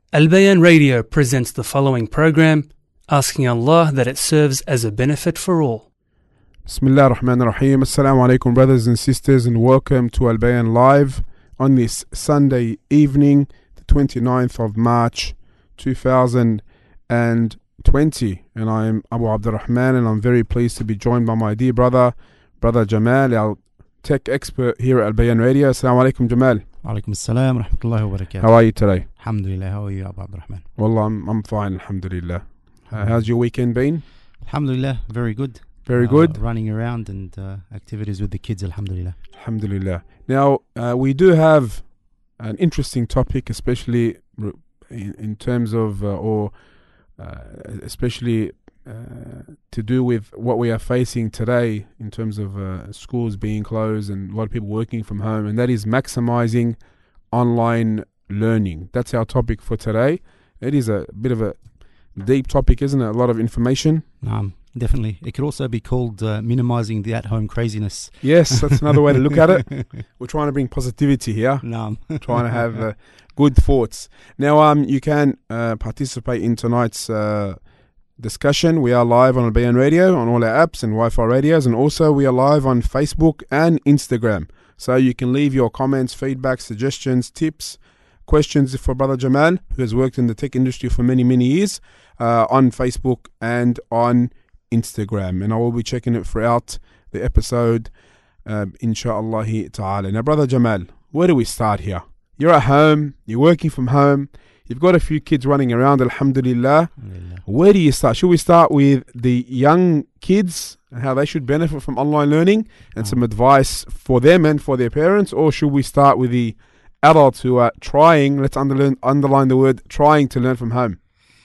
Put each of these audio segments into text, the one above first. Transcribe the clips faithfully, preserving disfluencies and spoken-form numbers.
Al Bayan Radio presents the following program, asking Allah that it serves as a benefit for all. Bismillah ar-Rahman ar-Rahim. Assalamu alaikum, brothers and sisters, and welcome to Al Bayan Live on this Sunday evening, the twenty-ninth of March two thousand twenty. And I am Abu Abdurrahman, and I'm very pleased to be joined by my dear brother, Brother Jamal, our tech expert here at Al Bayan Radio. Assalamu alaikum, Jamal. Alaikum assalam wa rahmatullahi wa barakatuh. How are you today? Alhamdulillah, how are you, Abu Abdurrahman? Well, I'm, I'm fine, alhamdulillah. Uh, how's your weekend been? Alhamdulillah, very good. Very uh, good. Running around and uh, activities with the kids, alhamdulillah. Alhamdulillah. Now, uh, we do have an interesting topic, especially in, in terms of, uh, or uh, especially uh, to do with what we are facing today in terms of uh, schools being closed and a lot of people working from home, and that is maximizing online learning. That's our topic for today. It is a bit of a deep topic, isn't it? A lot of information. Um, definitely. It could also be called uh, minimizing the at-home craziness. Yes, that's another way to look at it. We're trying to bring positivity here. No. Trying to have uh, good thoughts. Now, um, you can uh, participate in tonight's uh, discussion. We are live on Al Bayan Radio, on all our apps and Wi-Fi radios, and also we are live on Facebook and Instagram. So you can leave your comments, feedback, suggestions, tips, questions for Brother Jamal, who has worked in the tech industry for many, many years, uh, on Facebook and on Instagram. And I will be checking it throughout the episode, uh, insha'Allah ta'ala. Now, Brother Jamal, where do we start here? You're at home, you're working from home, you've got a few kids running around, alhamdulillah. Alhamdulillah. Where do you start? Should we start with the young kids and how they should benefit from online learning and oh. some advice for them and for their parents? Or should we start with the adults who are trying, let's underline, underline the word, trying to learn from home?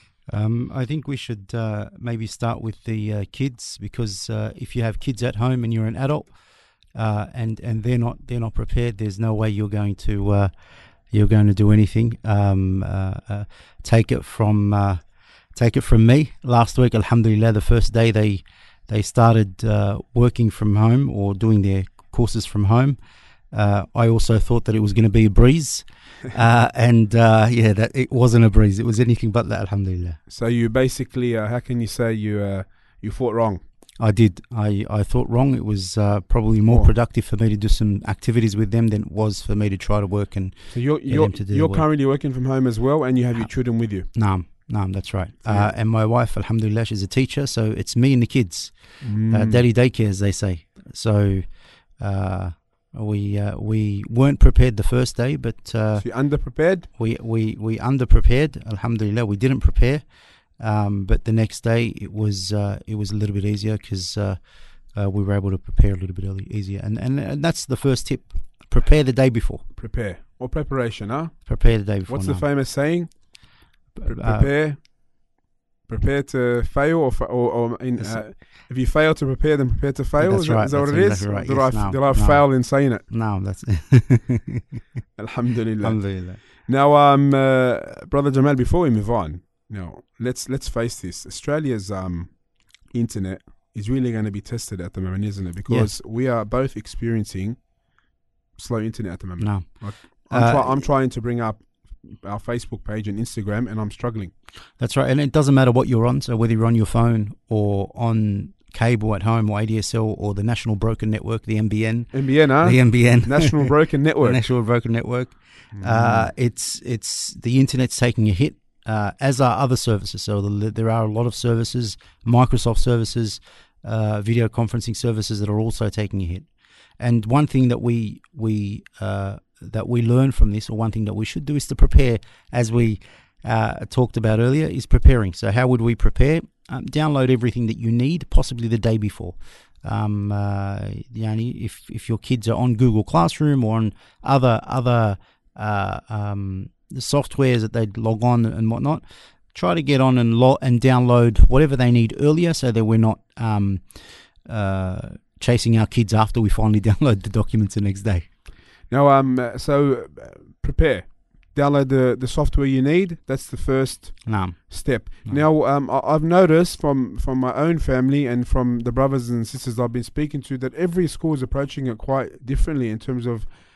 Um, I think we should uh, maybe start with the uh, kids, because uh, if you have kids at home and you're an adult uh, and and they're not they're not prepared, there's no way you're going to uh, you're going to do anything. Um, uh, uh, take it from uh, take it from me. Last week, alhamdulillah, the first day they they started uh, working from home or doing their courses from home. Uh, I also thought that it was going to be a breeze, uh, and uh, yeah, that it wasn't a breeze. It was anything but that, alhamdulillah. So you basically, uh, how can you say you uh, you thought wrong? I did. I, I thought wrong. It was uh, probably more oh. productive for me to do some activities with them than it was for me to try to work and so you're get you're, them to do you're work. currently working from home as well, and you have your children with you. Naam, naam, that's right. Yeah. Uh, and my wife, alhamdulillah, she's a teacher, so it's me and the kids. Mm. Uh, daddy daycare, as they say. So. Uh, We uh, we weren't prepared the first day, but uh, so you're underprepared. We we we underprepared. Alhamdulillah, we didn't prepare. Um, but the next day it was uh, it was a little bit easier because uh, uh, we were able to prepare a little bit early, easier. And, and and that's the first tip: prepare the day before. Prepare or preparation, huh? Prepare the day before. What's no. the famous saying? Pre- Uh, prepare. Prepare to fail, or, fa- or, or in, uh, if you fail to prepare, then prepare to fail. That's is that, right, is that what that's it exactly is? right, Did, yes, I, no, did I no. fail in saying it? No, that's Alhamdulillah. Alhamdulillah. Now, um, uh, Brother Jamal, before we move on, now let's let's face this: Australia's um internet is really going to be tested at the moment, isn't it? Because yeah. we are both experiencing slow internet at the moment. No, like, I'm, uh, try- I'm trying to bring up our Facebook page and Instagram, and I'm struggling. That's right, and it doesn't matter what you're on. So whether you're on your phone or on cable at home or A D S L or the National Broken Network, the N B N, N B N, huh? The N B N, National Broken Network, the National Broken Network. Mm. Uh, it's it's the internet's taking a hit, uh, as are other services. So the, there are a lot of services, Microsoft services, uh, video conferencing services that are also taking a hit. And one thing that we we uh, that we learn from this, or one thing that we should do, is to prepare, as we uh, talked about earlier, is preparing. So how would we prepare? Um, download everything that you need, possibly the day before. Um, uh, you know, if if your kids are on Google Classroom or on other other uh, um, softwares that they log on and whatnot, try to get on and lo- and download whatever they need earlier, so that we're not um, uh, chasing our kids after we finally download the documents the next day. Now, um, so uh, prepare. Download the, the software you need. That's the first no. step. No. Now, um, I, I've noticed from, from my own family and from the brothers and sisters I've been speaking to that every school is approaching it quite differently in terms of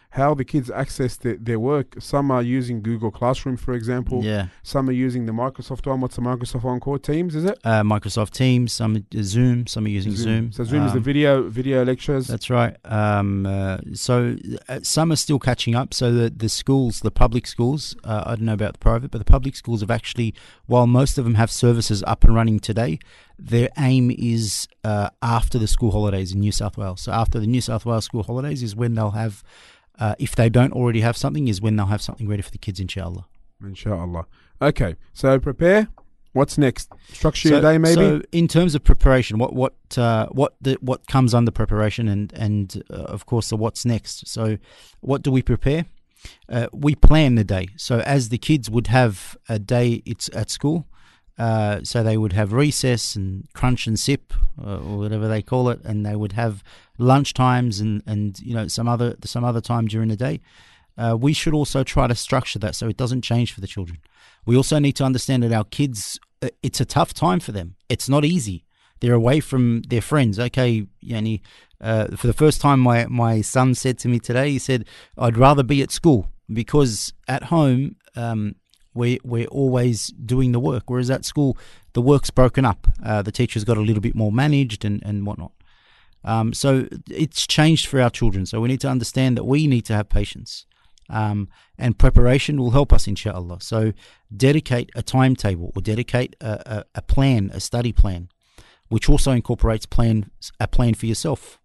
how the kids access the, their work. Some are using Google Classroom, for example. Yeah. Some are using the Microsoft one. What's the Microsoft one called? Teams, is it? Uh, Microsoft Teams, some uh, Zoom, some are using Zoom. So Zoom um, is the video video lectures. That's right. Um, uh, so uh, some are still catching up. So the, the schools, the public schools, uh, I don't know about the private, but the public schools have actually, while most of them have services up and running today, their aim is uh, after the school holidays in New South Wales. So after the New South Wales school holidays is when they'll have, uh, if they don't already have something, is when they'll have something ready for the kids, inshallah. Inshallah. Okay, so prepare. What's next? Structure so, your day, maybe? So in terms of preparation, what what uh, what the, what comes under preparation, and and uh, of course the what's next. So what do we prepare? Uh, we plan the day. So as the kids would have a day, it's at school. Uh, so they would have recess and crunch and sip, uh, or whatever they call it, and they would have lunch times and, and you know some other some other time during the day. Uh, we should also try to structure that so it doesn't change for the children. We also need to understand that our kids, it's a tough time for them. It's not easy. They're away from their friends. Okay, Yani, uh, for the first time, my, my son said to me today, he said, I'd rather be at school because at home, um, we, we're always doing the work, whereas at school, the work's broken up. Uh, the teacher's got a little bit more managed and, and whatnot. Um, so it's changed for our children. So we need to understand that we need to have patience. Um, and preparation will help us, inshallah. So dedicate a timetable or dedicate a, a, a plan, a study plan, which also incorporates plan a plan for yourself.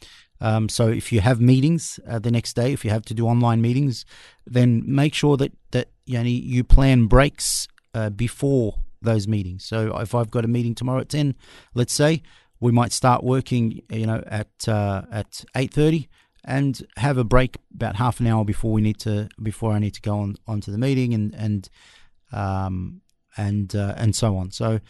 Um, so if you have meetings uh, the next day, if you have to do online meetings, then make sure that, that you know, you plan breaks uh, before those meetings. So if I've got a meeting tomorrow at ten, let's say, we might start working, you know, at uh, at eight thirty. And have a break about half an hour before we need to before I need to go on onto the meeting and and um, and uh, and so on. So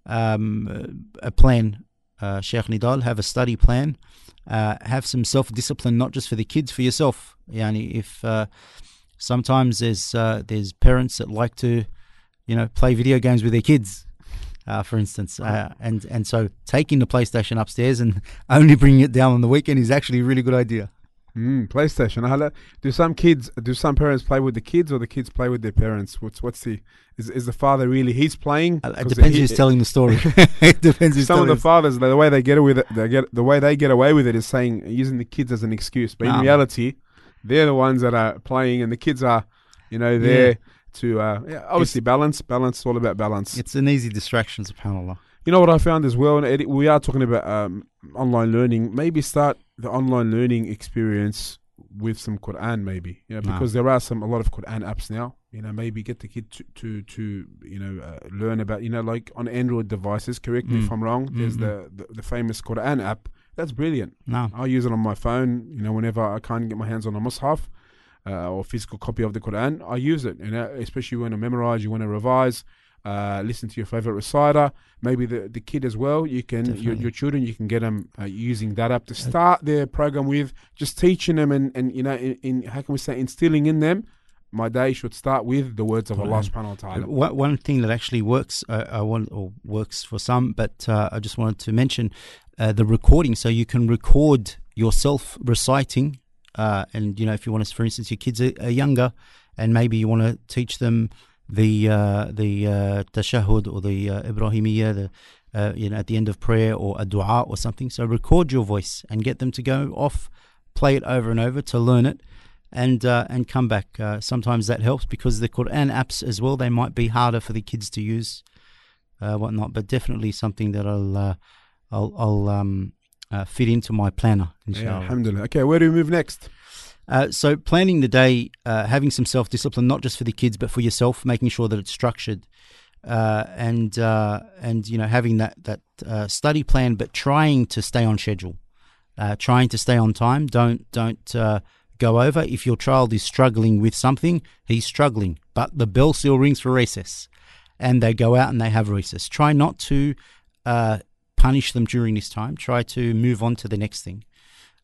um, a plan, uh, Sheikh Nidal, have a study plan, uh, have some self discipline, not just for the kids, for yourself. Yani if uh, sometimes there's uh, there's parents that like to, you know, play video games with their kids. Uh, for instance, uh, and and so taking the PlayStation upstairs and only bringing it down on the weekend is actually a really good idea. Mm, PlayStation. Do some kids, do some parents play with the kids, or the kids play with their parents? What's what's the is is the father really he's playing? Uh, it depends he, who's telling the story. It depends. Who's some of the us. fathers, the way they get away with it, they get the way they get away with it is saying using the kids as an excuse, but in um, reality, they're the ones that are playing, and the kids are, you know, there yeah. to uh, yeah, obviously it's, balance. Balance, all about balance. It's an easy distraction, subhanAllah. You know what I found as well, and we are talking about um, online learning. Maybe start the online learning experience with some Quran, maybe, you know, because no. there are some a lot of Quran apps now. You know, maybe get the kid to to, to you know uh, learn about, you know, like on Android devices. Correct me mm. if I'm wrong. Mm-hmm. There's the, the the famous Quran app. That's brilliant. No. I use it on my phone. You know, whenever I can't get my hands on a mushaf uh, or physical copy of the Quran, I use it. You know, especially when you want to memorize, you want to revise. Uh, listen to your favorite reciter, maybe the, the kid as well. You can your, your children, you can get them uh, using that app to start their program with, just teaching them and, and you know, in, in how can we say, instilling in them. My day should start with the words of Allah subhanahu wa ta'ala. One, one thing that actually works, uh, I want or works for some, but uh, I just wanted to mention uh, the recording. So you can record yourself reciting, uh, and you know, if you want to, for instance, your kids are, are younger, and maybe you want to teach them the uh, the uh, tashahhud or the uh, Ibrahimiyya, the uh, you know, at the end of prayer, or a dua or something. So record your voice and get them to go off, play it over and over to learn it, and uh, and come back. Uh, sometimes that helps because the Quran apps as well, they might be harder for the kids to use, uh, whatnot. But definitely something that I'll uh, I'll, I'll um, uh, fit into my planner. Inshallah. Yeah, alhamdulillah. Okay, where do we move next? Uh, so planning the day, uh, having some self-discipline, not just for the kids, but for yourself, making sure that it's structured, uh, and uh, and you know, having that that uh, study plan, but trying to stay on schedule, uh, trying to stay on time. Don't don't uh, go over. If your child is struggling with something, he's struggling, but the bell still rings for recess, and they go out and they have recess. Try not to uh, punish them during this time. Try to move on to the next thing.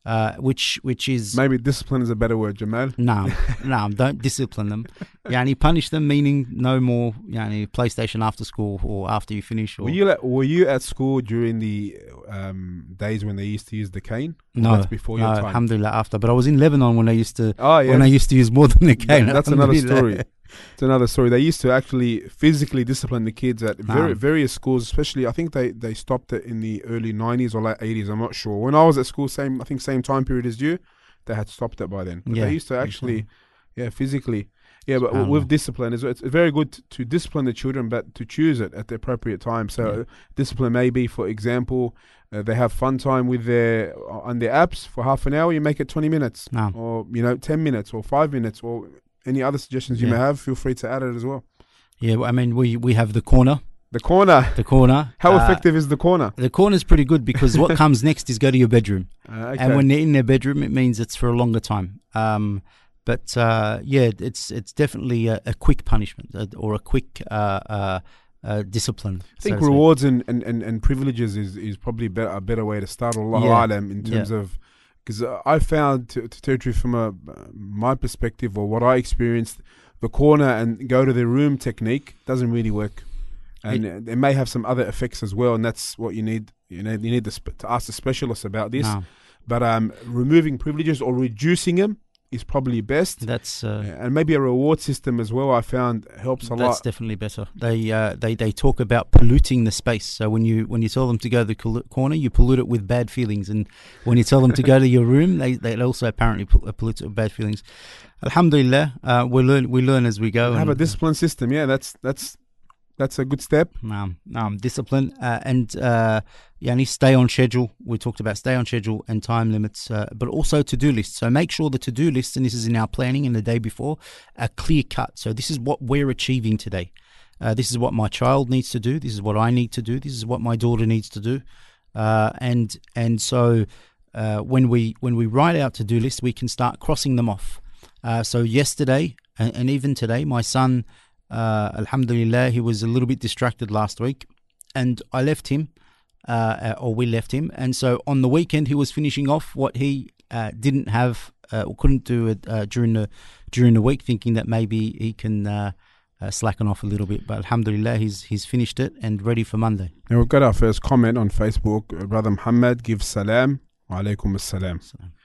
uh, which which is Maybe discipline is a better word, Jamal. no, no, don't discipline them. Yani punish them, meaning no more yani PlayStation after school or after you finish. Or Were you at, were you at school during the um, days when they used to use the cane? Or no, that's before no, your time. alhamdulillah after. But I was in Lebanon when they used to Oh yeah, when they used to use more than the cane. That- that's another alhamdulillah. story. It's another story. They used to actually physically discipline the kids at very, Naam. various schools, especially I think they, they stopped it in the early nineties or late eighties. I'm not sure. When I was at school, same I think same time period as you, they had stopped it by then. But Yeah, they used to actually, yeah, physically. Yeah, but SubhanAllah. with discipline, it's, it's very good to, to discipline the children, but to choose it at the appropriate time. So Yeah. uh, discipline may be, for example, uh, they have fun time with their on their apps for half an hour. You make it twenty minutes, Naam. or you know, ten minutes, or five minutes, or any other suggestions you Yeah. may have. Feel free to add it as well. Yeah, well, I mean we we have the corner, The corner. the corner. How Uh, effective is the corner? The corner is pretty good because what comes next is go to your bedroom. Uh, okay. And when they're in their bedroom, it means it's for a longer time. Um, but uh, yeah, it's it's definitely a, a quick punishment uh, or a quick uh, uh, uh, discipline. I think so to speak. rewards and, and, and, and privileges is, is probably better, a better way to start. Allahu Yeah. alam in terms of, because uh, I found to, to tell you the truth from a, uh, my perspective or what I experienced, the corner and go to the room technique doesn't really work, and it, it may have some other effects as well. And that's what you need. You know, you need to, sp- to ask the specialist about this. No, But um, removing privileges or reducing them is probably best. that's uh, Yeah, and maybe a reward system as well, I found helps a that's lot. definitely better. They uh, they they talk about polluting the space. So when you when you tell them to go to the col- corner, you pollute it with bad feelings, and when you tell them to go to your room, they they also apparently pol- uh, pollute it with bad feelings. Alhamdulillah, uh, we learn we learn as we go. Have a and, discipline system. Yeah, that's that's that's a good step. Um, um, discipline uh, and uh, yani stay on schedule. We talked about stay on schedule and time limits, uh, but also to-do lists. So make sure the to-do lists, and this is in our planning in the day before, are clear cut. So this is what we're achieving today. Uh, this is what my child needs to do. This is what I need to do. This is what my daughter needs to do. Uh, and and so uh, when we when we write our to-do list, we can start crossing them off. Uh, so yesterday and, and even today, my son. Uh, Alhamdulillah, he was a little bit distracted last week, and I left him, uh, or we left him. And so on the weekend, he was finishing off what he uh, didn't have uh, or couldn't do it uh, during the during the week, thinking that maybe he can uh, uh, slacken off a little bit. But Alhamdulillah, he's he's finished it and ready for Monday. Now we've got our first comment on Facebook. Uh, Brother Muhammad gives salam. Wa alaikum assalam.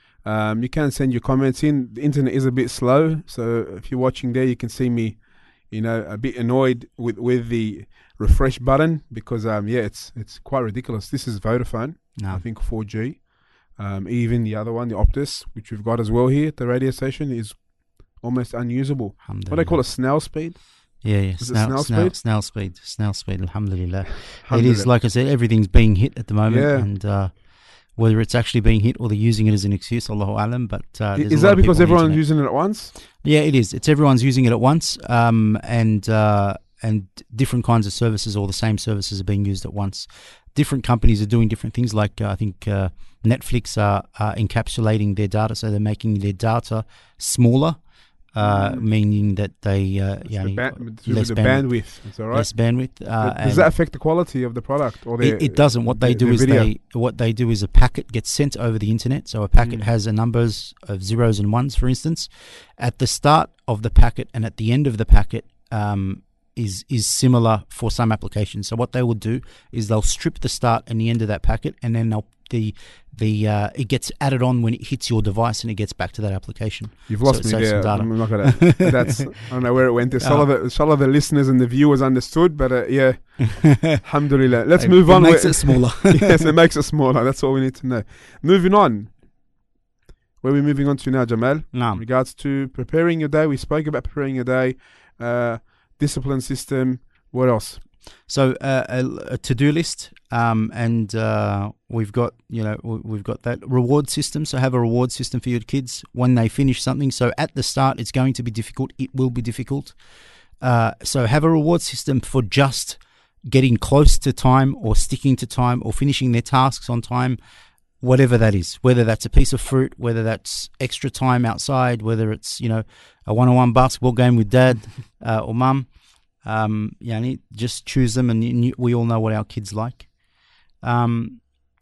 Um, you can send your comments in. The internet is a bit slow, so if you're watching there, you can see me, you know, a bit annoyed with, with the refresh button because um yeah, it's it's quite ridiculous. This is Vodafone, No, I think four G. Um, even the other one, the Optus, which we've got as well here at the radio station, is almost unusable. What do they call it? Snail speed? Yeah, yeah. Is it Snail, snail snail, speed? snail speed, snail speed. Alhamdulillah. It Alhamdulillah. is, like I said, everything's being hit at the moment, Yeah. and uh, whether it's actually being hit or they're using it as an excuse, Allahu alam. But uh, there's Is a lot that of people because on the everyone's internet. using it at once? Yeah, it is. It's everyone's using it at once, um, and uh, and different kinds of services or the same services are being used at once. Different companies are doing different things. Like uh, I think uh, Netflix are, are encapsulating their data, so they're making their data smaller, uh, Mm. meaning that they uh, It's yeah, the, ban- the less bandwidth. It's all right. less bandwidth. Uh, But does and- that affect the quality of the product? Or the, it, it doesn't. What they the- do the is video? they what they do is a packet gets sent over the internet. So a packet Mm. has a numbers of zeros and ones, for instance. At the start of the packet and at the end of the packet um, is is similar for some applications. So what they will do is they'll strip the start and the end of that packet, and then they'll the the uh, it gets added on when it hits your device and it gets back to that application. You've So lost it me saves some there. data. I'm not gonna. That's. I don't know where it went. Inshallah, the, inshallah the listeners and the viewers understood. But uh, yeah, alhamdulillah. Let's It- move it on. makes We're- it smaller. yes, it makes it smaller. That's all we need to know. Moving on. Where are we moving on to now, Jamal? In Naam. regards to preparing your day, we spoke about preparing your day, uh, discipline system. What else? So uh, a, a to-do list, um, and uh, we've got you know we- we've got that reward system. So have a reward system for your kids when they finish something. So at the start, it's going to be difficult. It will be difficult. Uh, so have a reward system for just getting close to time, or sticking to time, or finishing their tasks on time, whatever that is. Whether that's a piece of fruit, whether that's extra time outside, whether it's you know a one-on-one basketball game with dad uh, or mum. Um, yani just choose them, and you, we all know what our kids like. Um,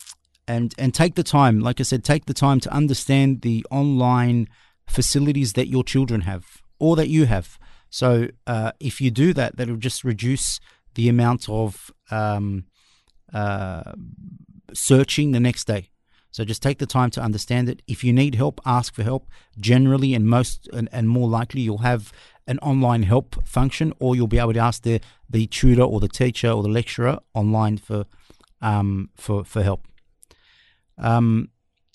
and and take the time. Like I said, take the time to understand the online facilities that your children have or that you have. So uh, if you do that, that'll just reduce the amount of um, uh, searching the next day. So just take the time to understand it. If you need help, ask for help. Generally, and most and, and more likely, you'll have an online help function, or you'll be able to ask the, the tutor or the teacher or the lecturer online for um for for help. Um,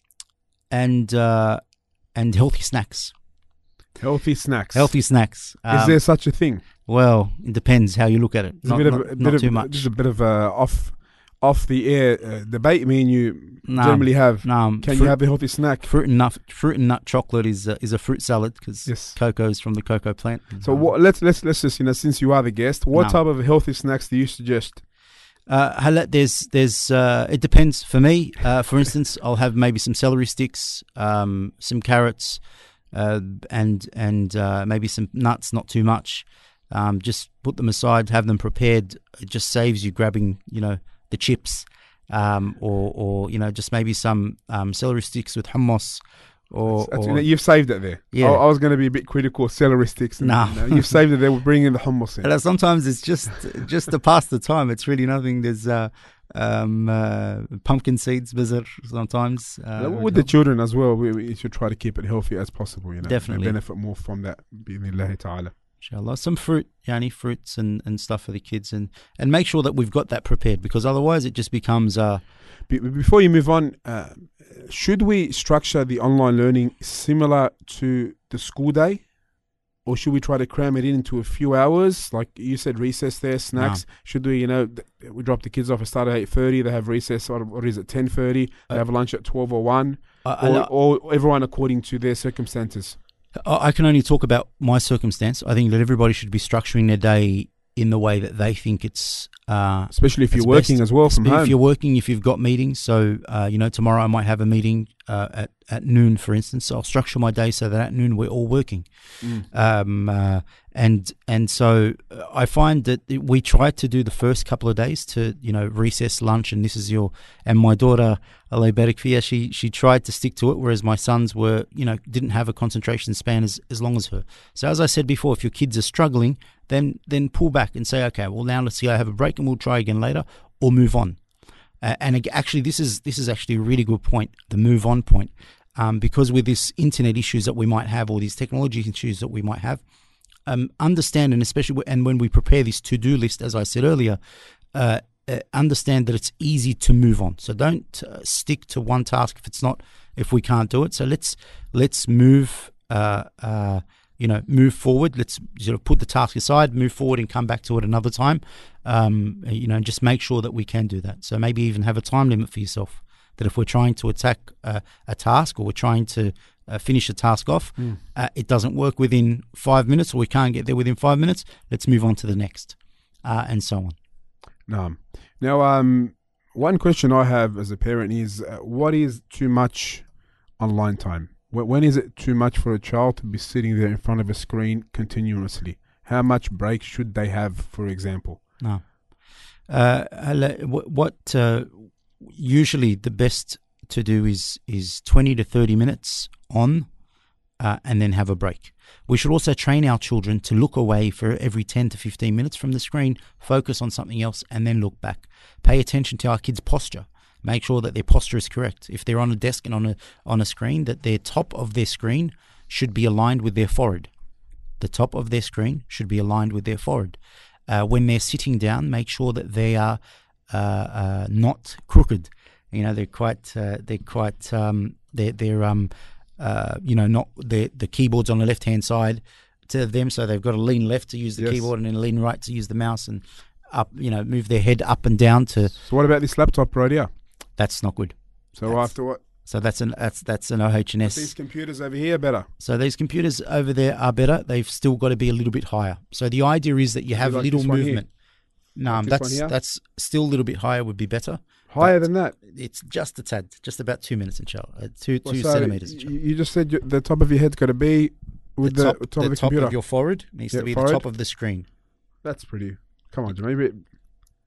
and uh, and healthy snacks. Healthy snacks. Healthy snacks. Is Um, there such a thing? Well, it depends how you look at it. There's Not, a bit not, of, a not bit too of, much. Just a bit of uh, off off the air uh, debate. Me and you No, generally have. no, Can fruit, you have a healthy snack? fruit and nut fruit and nut chocolate is uh, is a fruit salad because Yes. cocoa is from the cocoa plant. So what? Let's let's let's just you know since you are the guest, what No. type of healthy snacks do you suggest? Uh, Hala, there's there's uh, it depends. For me, uh, for instance, I'll have maybe some celery sticks, um, some carrots, uh, and and uh, maybe some nuts. Not too much. Um, just put them aside, have them prepared. It just saves you grabbing, you know, the chips, um, or or you know, just maybe some um, celery sticks with hummus. Or, That's- or you've saved it there. Yeah. I, I was going to be a bit critical of celery sticks. And, No. you know, you've saved it there. We're bringing the hummus in. And sometimes it's just just to pass the time. It's really nothing. There's uh, um, uh, pumpkin seeds, bizar sometimes. Uh, Like, would with the help. children as well, we, we should try to keep it healthy as possible. You know, Definitely. They benefit more from that. Bi'idhnillahi ta'ala. Inshallah, some fruit, yani fruits and, and stuff for the kids, and, and make sure that we've got that prepared, because otherwise it just becomes uh Be- Before you move on, uh, should we structure the online learning similar to the school day? Or should we try to cram it in into a few hours? Like you said, recess there, snacks. Should we, you know, th- we drop the kids off at start at eight thirty. They have recess, or what is it, ten thirty. They Uh, have lunch at twelve or one. I, Or, I, or everyone according to their circumstances. I I can only talk about my circumstance. I think that everybody should be structuring their day in the way that they think it's uh, Especially if it's you're working best. as well from If home. you're working, if you've got meetings, so uh, you know, tomorrow I might have a meeting uh, at at noon, for instance. So I'll structure my day so that at noon we're all working, Mm. um, uh, and and so uh, I find that it- we try to do the first couple of days to you know recess, lunch, and this is your and my daughter Allah Barik Fiya, she she tried to stick to it, whereas my sons were you know didn't have a concentration span as as long as her. So as I said before, if your kids are struggling, then then pull back and say, okay, well now let's see, I have a break and we'll try again later, or move on. Uh, and ag- actually, this is this is actually a really good point, the move on point, um, because with this internet issues that we might have, or these technology issues that we might have, um, understand, and especially w- and when we prepare this to do list, as I said earlier, uh, uh, understand that it's easy to move on. So don't uh, stick to one task if it's not if we can't do it. So let's let's move. Uh, uh, you know, move forward. Let's sort of put the task aside, move forward, and come back to it another time. Um, you know, just make sure that we can do that. So maybe even have a time limit for yourself. That if we're trying to attack uh, a task, or we're trying to uh, finish a task off, Mm. uh, it doesn't work within five minutes, or we can't get there within five minutes. Let's move on to the next, uh, and so on. No. Now, um, one question I have as a parent is, uh, what is too much online time? Wh- When is it too much for a child to be sitting there in front of a screen continuously? How much break should they have, for example? No. Uh, Hala, wh- what uh, usually the best to do is is twenty to thirty minutes on, uh, and then have a break. We should also train our children to look away for every ten to fifteen minutes from the screen, focus on something else, and then look back. Pay attention to our kids' posture. Make sure that their posture is correct. If they're on a desk and on a on a screen, that their top of their screen should be aligned with their forehead. The top of their screen should be aligned with their forehead. Uh, when they're sitting down, make sure that they are uh, uh, not crooked. You know, they're quite uh, they're quite um, they're they're um uh, you know not the the keyboard's on the left hand side to them, so they've got to lean left to use the Yes. keyboard and then lean right to use the mouse, and up you know move their head up and down to. So what about this laptop right here? That's not good. So That's- after what? So that's an that's that's an O H and These S. computers over here better. So these computers over there are better. They've still got to be a little bit higher. So the idea is that you have like little this one here? movement. No, Like this that's one here? that's still a little bit higher would be better. Higher But than that. It's just a tad, just about two minutes, inshallah. Uh, two Well, two so centimeters. y- Inshallah. You just said you- the top of your head's got to be with the, top, top, of the top computer. of your forehead needs Yeah, to be forehead. the top of the screen. That's pretty. Come on, maybe.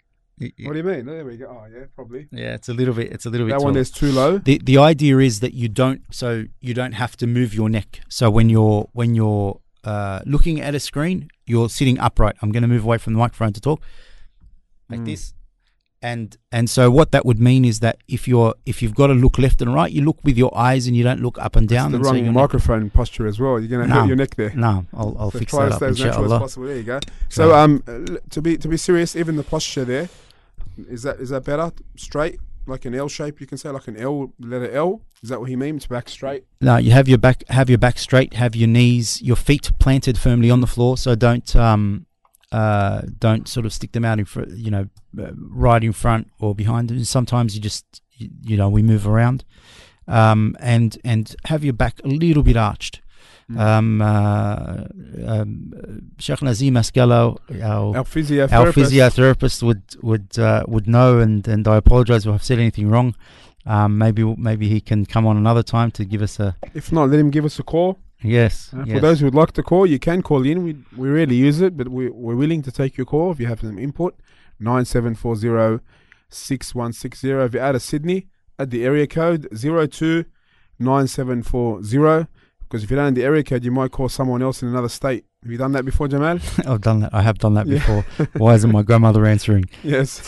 What do you mean? There we go. Oh, yeah, probably. Yeah, it's a little bit. It's a little bit. That one taller. is too low. The the idea is that you don't. So you don't have to move your neck. So when you're when you're uh, looking at a screen, you're sitting upright. I'm going to move away from the microphone to talk, like Mm. this. And and so what that would mean is that if you're if you've got to look left and right, you look with your eyes and you don't look up and down. The and so wrong your microphone posture as well. You're going to No. hurt your neck there. Neck, no, I'll I'll So fix try that to up. stay as natural as Inshallah. possible. There you go. So um, uh, to be to be serious, even the posture there, is that is that better? Straight, like an L shape. You can say like an L, letter L. Is that what he means? Back straight. No, you have your back have your back straight, have your knees, your feet planted firmly on the floor. So don't um uh don't sort of stick them out in front, you know, uh, right in front or behind. And sometimes you just you, you know we move around, um and and have your back a little bit arched. Mm. Um, uh, um, Sheikh Nazim Askalo, our Our physiotherapist. our physiotherapist would would uh, would know, and, and I apologise if I've said anything wrong. Um, maybe maybe he can come on another time to give us a If not, let him give us a call. yes. Uh, yes. For those who would like to call, you can call in. We we rarely use it, but we we're willing to take your call if you have some input. Nine seven four zero six one six zero. If you're out of Sydney, at the area code zero two nine seven four zero. Because if you don't know the area code, you might call someone else in another state. Have you done that before, Jamal? I've done that. I have done that Yeah. before. Why isn't my grandmother answering? Yes.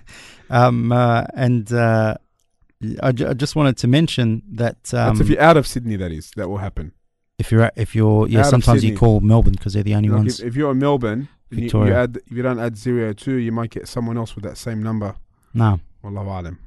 um, uh, and uh, I, ju- I just wanted to mention that um, That's if you're out of Sydney, that is. That will happen. if you're at- if you're yeah, out of sometimes you Sydney. call Melbourne because they're the only Like ones. if, if you're in Melbourne, and you, you Victoria. add, if you don't add zero two, you might get someone else with that same number. No, Wallahu alam.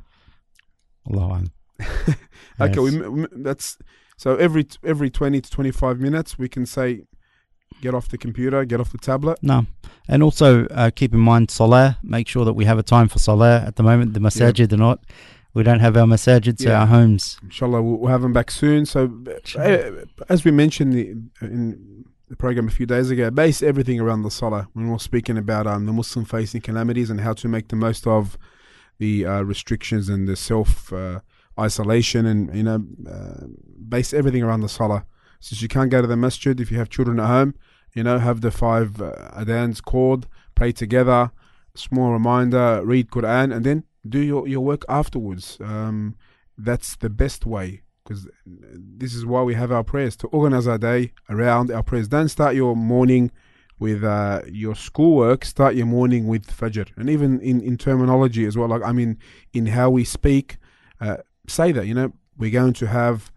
Allah. Okay, we, Yes. m- m- that's so every t- every twenty to twenty-five minutes we can say, get off the computer, get off the tablet. No, and also uh, keep in mind Salah. Make sure that we have a time for Salah. At the moment, the masajid are not. We don't have our masajid to Yeah. our homes. Inshallah, we'll, we'll have them back soon. So, uh, as we mentioned the, in the program a few days ago, base everything around the Salah when we're speaking about um, the Muslim-facing calamities and how to make the most of the uh, restrictions and the self uh, isolation, and you know, uh, base everything around the Salah. Since you can't go to the masjid, if you have children at home, you know, have the five uh, adans called, pray together, small reminder, read Quran, and then do your, your work afterwards. Um, that's the best way, because this is why we have our prayers, to organize our day around our prayers. Don't start your morning with uh, your schoolwork, start your morning with Fajr. And even in, in terminology as well, like I mean, in how we speak, uh, say that, you know, we're going to have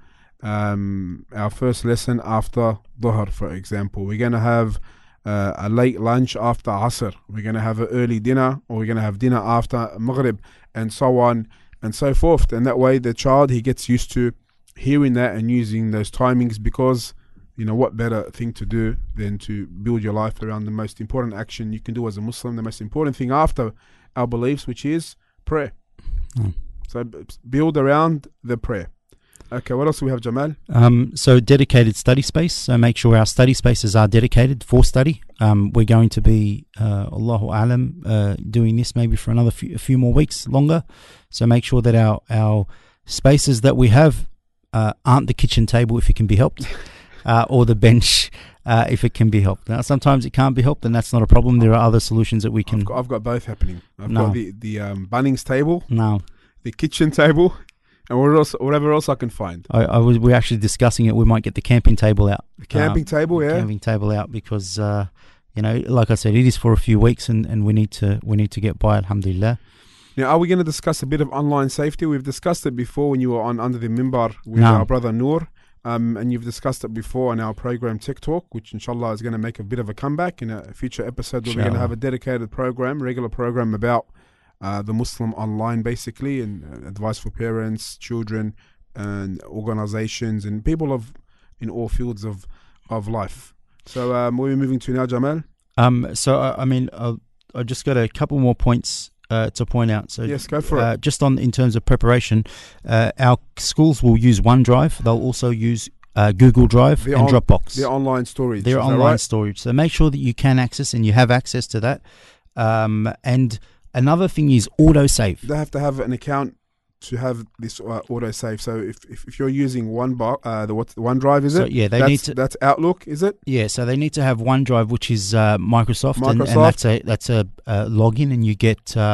um, our first lesson after Dhuhr, for example. We're going to have uh, a late lunch after Asr. We're going to have an early dinner, or we're going to have dinner after Maghrib, and so on and so forth. And that way the child, he gets used to hearing that and using those timings, because you know what better thing to do than to build your life around the most important action you can do as a Muslim, the most important thing after our beliefs, which is prayer. Mm. So b- build around the prayer. Okay, what else do we have, Jamal? Um, so dedicated study space. So make sure our study spaces are dedicated for study. Um, we're going to be, uh, Allahu Alam, uh, doing this maybe for another few, a few more weeks longer. So make sure that our, our spaces that we have uh, aren't the kitchen table if it can be helped, uh, or the bench uh, if it can be helped. Now, sometimes it can't be helped, and that's not a problem. There are other solutions that we can. I've got, I've got both happening. I've No. got the, the um, Bunnings table, No, the kitchen table, and what else, whatever else I can find. I, I was. We're actually discussing it. We might get the camping table out. The camping Um, table, yeah. camping table out because uh, you know, like I said, it is for a few weeks, and, and we need to we need to get by. Alhamdulillah. Now, are we going to discuss a bit of online safety? We've discussed it before when you were on Under the Mimbar with No. our brother Noor. Um, and you've discussed it before in our program Tech Talk, which inshallah is going to make a bit of a comeback in a future episode where we're going to Inshallah. have a dedicated program, regular program about uh, the Muslim online, basically, and uh, advice for parents, children, and organizations, and people of in all fields of of life. So, um, what are we moving to now, Jamal? Um. So I, I mean, uh, I just got a couple more points uh, to point out. So Yes, go for uh, it. just on in terms of preparation, uh, our schools will use OneDrive. They'll also use uh, Google Drive The and on- Dropbox. Their online storage. Their is that online right? storage. So make sure that you can access and you have access to that. Um. And another thing is autosave. They have to have an account to have this uh, auto save. So if, if, if you're using one bar, uh, the what OneDrive is So it? yeah, they that's, need to. that's Outlook, is it? Yeah, so they need to have OneDrive, which is uh, Microsoft, and, and Microsoft. that's a that's a uh, login, and you get uh,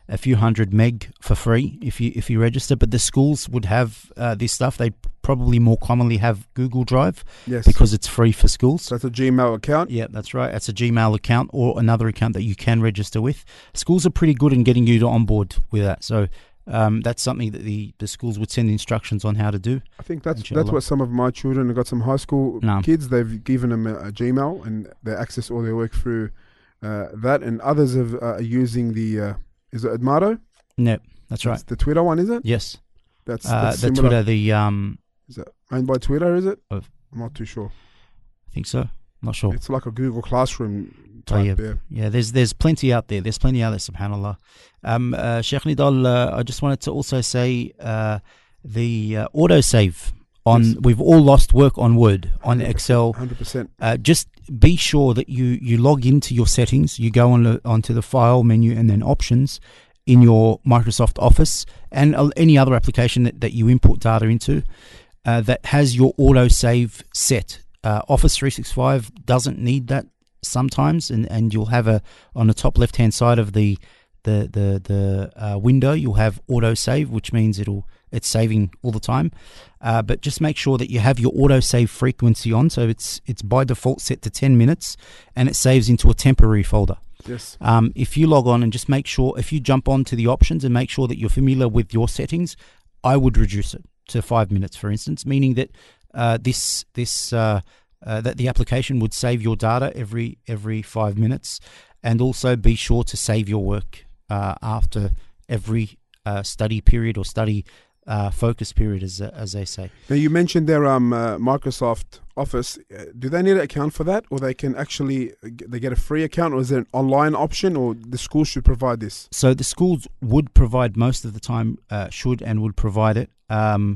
a few hundred meg for free if you if you register. But the schools would have uh, this stuff. They probably more commonly have Google Drive Yes. because it's free for schools. So that's a Gmail account. Yeah, that's right. That's a Gmail account or another account that you can register with. Schools are pretty good in getting you to onboard with that. So um, that's something that the, the schools would send instructions on how to do. I think that's Inshallah. that's what some of my children have got. Some high school No. kids, they've given them a, a Gmail and they access all their work through uh, that. And others have, uh, are using the uh, is it Admato? No, that's right. It's the Twitter one, is it? Yes. That's, Uh, that's the similar. Twitter, the um, Is it owned by Twitter? Is it? Of- I'm not too sure. I think so. Not sure. It's like a Google Classroom Oh, type. yeah. yeah. Yeah, there's there's plenty out there. There's plenty out there, subhanAllah. Um, uh, Sheikh Nidal, uh, I just wanted to also say uh, the uh, autosave on, Yes. we've all lost work on Word, on Excel. one hundred percent. Uh, just be sure that you, you log into your settings, you go on the, onto the file menu and then options in your Microsoft Office and uh, any other application that, that you import data into uh, that has your autosave set. Uh, Office three sixty-five doesn't need that sometimes, and, and you'll have a on the top left hand side of the the the, the uh, window you'll have autosave, which means it'll it's saving all the time. Uh, but just make sure that you have your autosave frequency on, so it's it's by default set to ten minutes, and it saves into a temporary folder. Yes. Um, if you log on and just make sure, if you jump onto the options and make sure that you're familiar with your settings, I would reduce it to five minutes, for instance, meaning that uh, this this uh, uh, that the application would save your data every every five minutes, and also be sure to save your work uh, after every uh, study period or study uh, focus period, as as they say. Now you mentioned their um uh, Microsoft Office. Uh, do they need an account for that, or they can actually uh, g- they get a free account, or is there an online option, or the school should provide this? So the schools would provide most of the time, uh, should and would provide it. Um,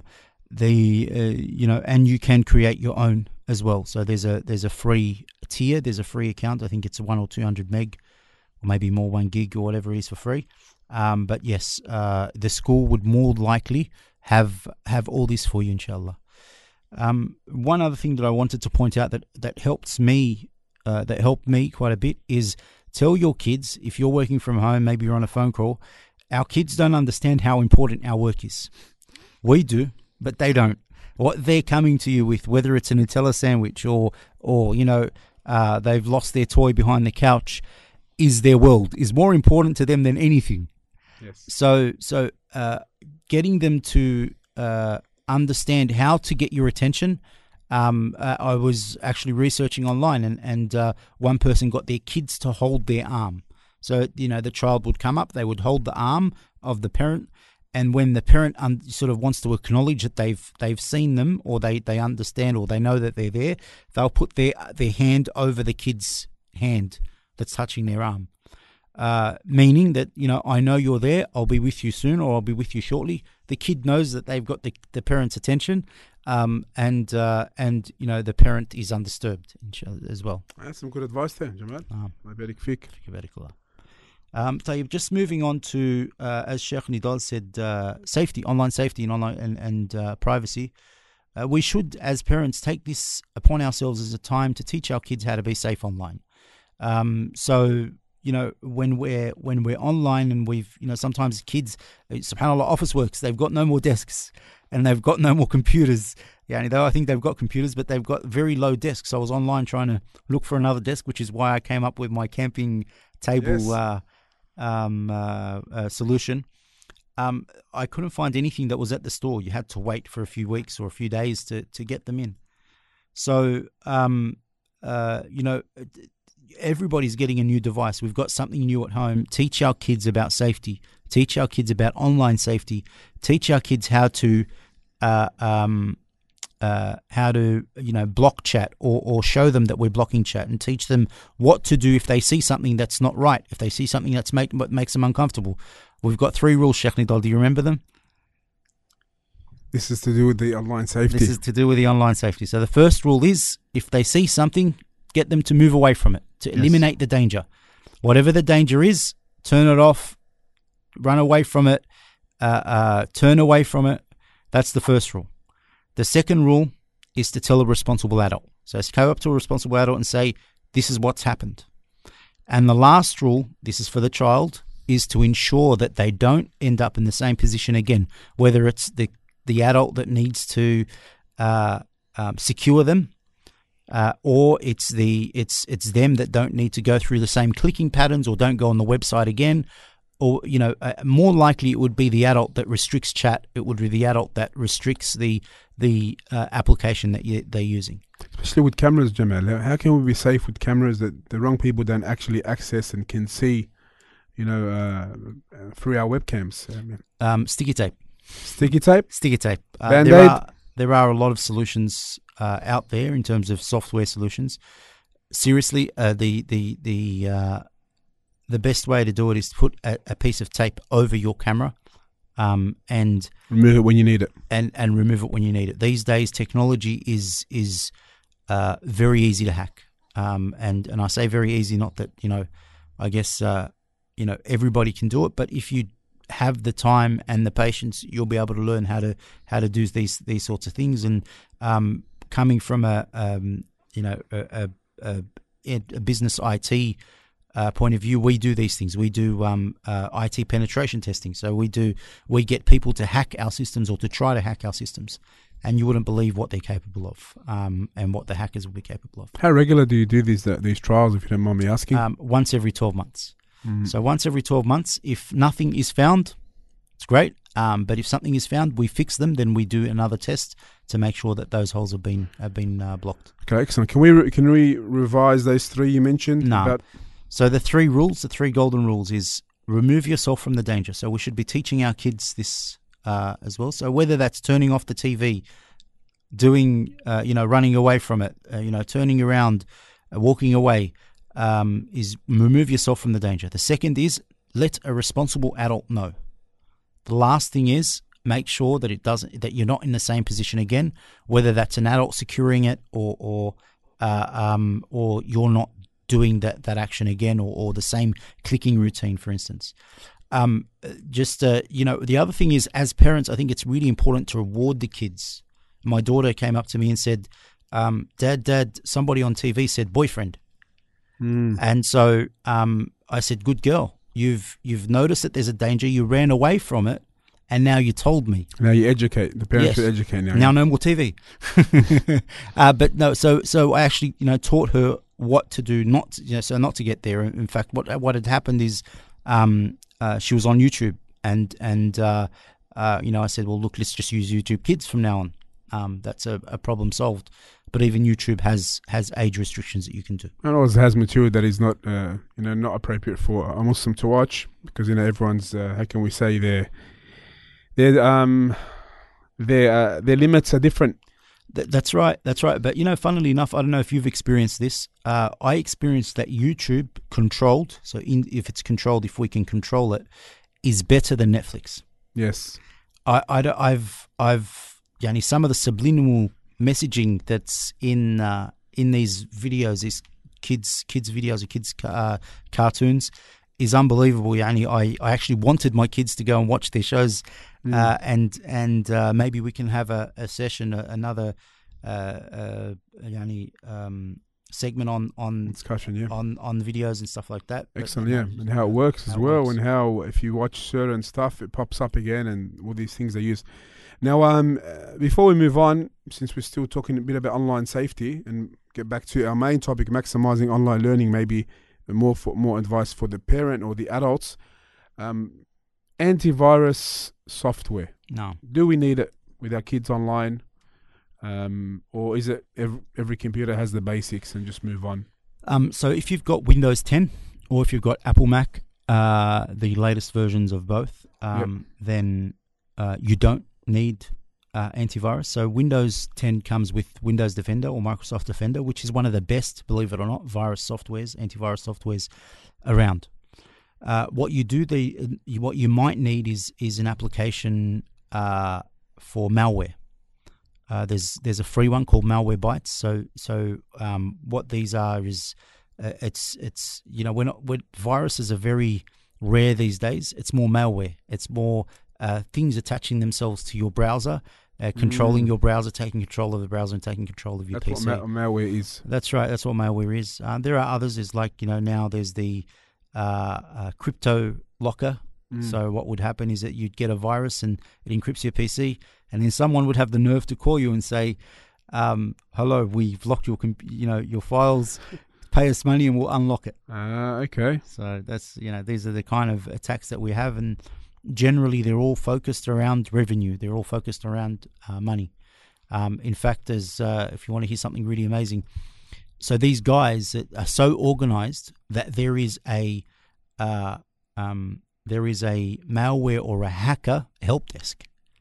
the uh, you know, and you can create your own as well. So there's a there's a free tier, there's a free account. I think it's one or two hundred meg, or maybe more, one gig or whatever it is for free. Um, but yes, uh, the school would more likely have have all this for you, inshallah. Um, one other thing that I wanted to point out that that helps me, uh, that helped me quite a bit is tell your kids, if you're working from home, maybe you're on a phone call, our kids don't understand how important our work is. We do, but they don't. What they're coming to you with, whether it's a Nutella sandwich or, or you know, uh, they've lost their toy behind the couch, is their world, is more important to them than anything. Yes. So, so uh, getting them to uh, understand how to get your attention. Um, uh, I was actually researching online, and and uh, one person got their kids to hold their arm. So you know, the child would come up, they would hold the arm of the parent, and when the parent un- sort of wants to acknowledge that they've they've seen them, or they, they understand, or they know that they're there, they'll put their their hand over the kid's hand that's touching their arm. Uh, meaning that, you know, I know you're there, I'll be with you soon, or I'll be with you shortly. The kid knows that they've got the, the parent's attention, um, and, uh, and you know, the parent is undisturbed as well. That's some good advice there, Jamal. Um, My barik fik. um, so just moving on to, uh, as Sheikh Nidal said, uh, safety, online safety and online and, and uh, privacy. Uh, we should, as parents, take this upon ourselves as a time to teach our kids how to be safe online. Um, so, you know, when we're when we're online and we've, you know, sometimes kids, subhanAllah, office works, they've got no more desks and they've got no more computers. Yeah, though I think they've got computers, but they've got very low desks. I was online trying to look for another desk, which is why I came up with my camping table Yes. uh, um, uh, uh, solution. Um, I couldn't find anything that was at the store. You had to wait for a few weeks or a few days to, to get them in. So, um, uh, you know, everybody's getting a new device. We've got something new at home. Teach our kids about safety. Teach our kids about online safety. Teach our kids how to, uh, um, uh, how to, you know, block chat, or, or show them that we're blocking chat, and teach them what to do if they see something that's not right. If they see something that's make what makes them uncomfortable. We've got three rules, Sheikh Nidal. Do you remember them? This is to do with the online safety. This is to do with the online safety. So the first rule is, if they see something, get them to move away from it, to Yes. eliminate the danger. Whatever the danger is, turn it off, run away from it, uh, uh, turn away from it. That's the first rule. The second rule is to tell a responsible adult. So go up to a responsible adult and say, this is what's happened. And the last rule, this is for the child, is to ensure that they don't end up in the same position again, whether it's the, the adult that needs to uh, um, secure them, uh, or it's the it's it's them that don't need to go through the same clicking patterns or don't go on the website again. Or, you know, uh, more likely it would be the adult that restricts chat. It would be the adult that restricts the the uh, application that you, they're using. Especially with cameras, Jamal. How can we be safe with cameras that the wrong people don't actually access and can see, you know, uh, through our webcams? I mean, Um, sticky tape. sticky tape? Sticky tape. Uh, Band-Aid? there are there are a lot of solutions uh, out there in terms of software solutions. Seriously, uh, the the the uh, the best way to do it is to put a, a piece of tape over your camera, um, and Remove it when you need it. and and remove it when you need it. These days, technology is is uh, very easy to hack, um, and and I say very easy, not that, you know, I guess uh, you know, everybody can do it, but if you have the time and the patience, you'll be able to learn how to how to do these these sorts of things. And um, coming from a um, you know a, a, a, a business I T uh, point of view, we do these things. We do um, uh, I T penetration testing. So we do we get people to hack our systems or to try to hack our systems, and you wouldn't believe what they're capable of, um, and what the hackers will be capable of. How regular do you do these uh, these trials, if you don't mind me asking? Um, once every twelve months. Mm. So once every twelve months, if nothing is found, it's great. Um, but if something is found, we fix them. Then we do another test to make sure that those holes have been have been uh, blocked. Okay, excellent. Can we re- can we revise those three you mentioned? No. About So the three rules, the three golden rules, is remove yourself from the danger. So we should be teaching our kids this uh, as well. So whether that's turning off the T V, doing, uh, you know, running away from it, uh, you know, turning around, uh, walking away, um, is remove yourself from the danger. The second is let a responsible adult know. The last thing is make sure that it doesn't, that you're not in the same position again, whether that's an adult securing it or or uh, um, or you're not doing that, that action again, or, or the same clicking routine, for instance. Um, just, uh, you know, the other thing is, as parents, I think it's really important to reward the kids. My daughter came up to me and said, um, Dad, Dad, somebody on T V said boyfriend. Mm. And so um, I said, good girl, you've you've noticed that there's a danger, you ran away from it, and now you told me. Now you educate. The parents Yes. should educate now. Now no more T V. uh, but no, so so I actually, you know, taught her what to do, not to, you know, so not to get there. In fact, what what had happened is um, uh, she was on YouTube, and and uh, uh, you know, I said, well, look, let's just use YouTube Kids from now on. Um, that's a, a problem solved. But even YouTube has has age restrictions that you can do. And also has material that is not, uh, you know, not appropriate for a Muslim to watch, because, you know, everyone's, uh, how can we say, their their um their uh, their limits are different. Th- that's right. That's right. But, you know, funnily enough, I don't know if you've experienced this. Uh, I experienced that YouTube controlled, so in, if it's controlled, if we can control it, is better than Netflix. Yes. I, I, don't- I've, I've, yani, some of the subliminal messaging that's in uh, in these videos, these kids kids videos or kids uh, cartoons, is unbelievable. Yani, I, I actually wanted my kids to go and watch their shows, Mm. uh, and and uh, maybe we can have a, a session, a, another uh, uh, yani, um, segment on on Discussion, yeah. on on videos and stuff like that. But, Excellent, you yeah. know, And how it works as how it well, works. and how if you watch certain stuff, it pops up again, and all these things they use. Now, um, uh, before we move on, since we're still talking a bit about online safety, and get back to our main topic, maximizing online learning, maybe more for more advice for the parent or the adults. Um, antivirus software. No. Do we need it with our kids online, um, or is it every, every computer has the basics and just move on? Um, so if you've got Windows ten or if you've got Apple Mac, uh, the latest versions of both, um, then uh, you don't need uh, antivirus. So Windows ten comes with Windows Defender or Microsoft Defender, which is one of the best, believe it or not, virus softwares, antivirus softwares around. Uh, what you do, the what you might need is is an application uh, for malware. Uh, there's there's a free one called Malwarebytes. So so um, what these are is uh, it's it's you know we're not we're, viruses are very rare these days. It's more malware. It's more uh, things attaching themselves to your browser, uh, controlling Mm. your browser, taking control of the browser, and taking control of your That's P C. what ma- malware is. That's right. That's what malware is. Uh, there are others. Is like you know now there's the uh, uh, crypto locker. Mm. So what would happen is that you'd get a virus and it encrypts your P C, and then someone would have the nerve to call you and say, um, "Hello, we've locked your comp- you know your files. Pay us money and we'll unlock it." Ah, okay. So that's you know these are the kind of attacks that we have, and generally they're all focused around revenue. They're all focused around uh, money. Um, in fact, as uh, if you want to hear something really amazing, so these guys are so organized that there is a uh, um, there is a malware or a hacker help desk.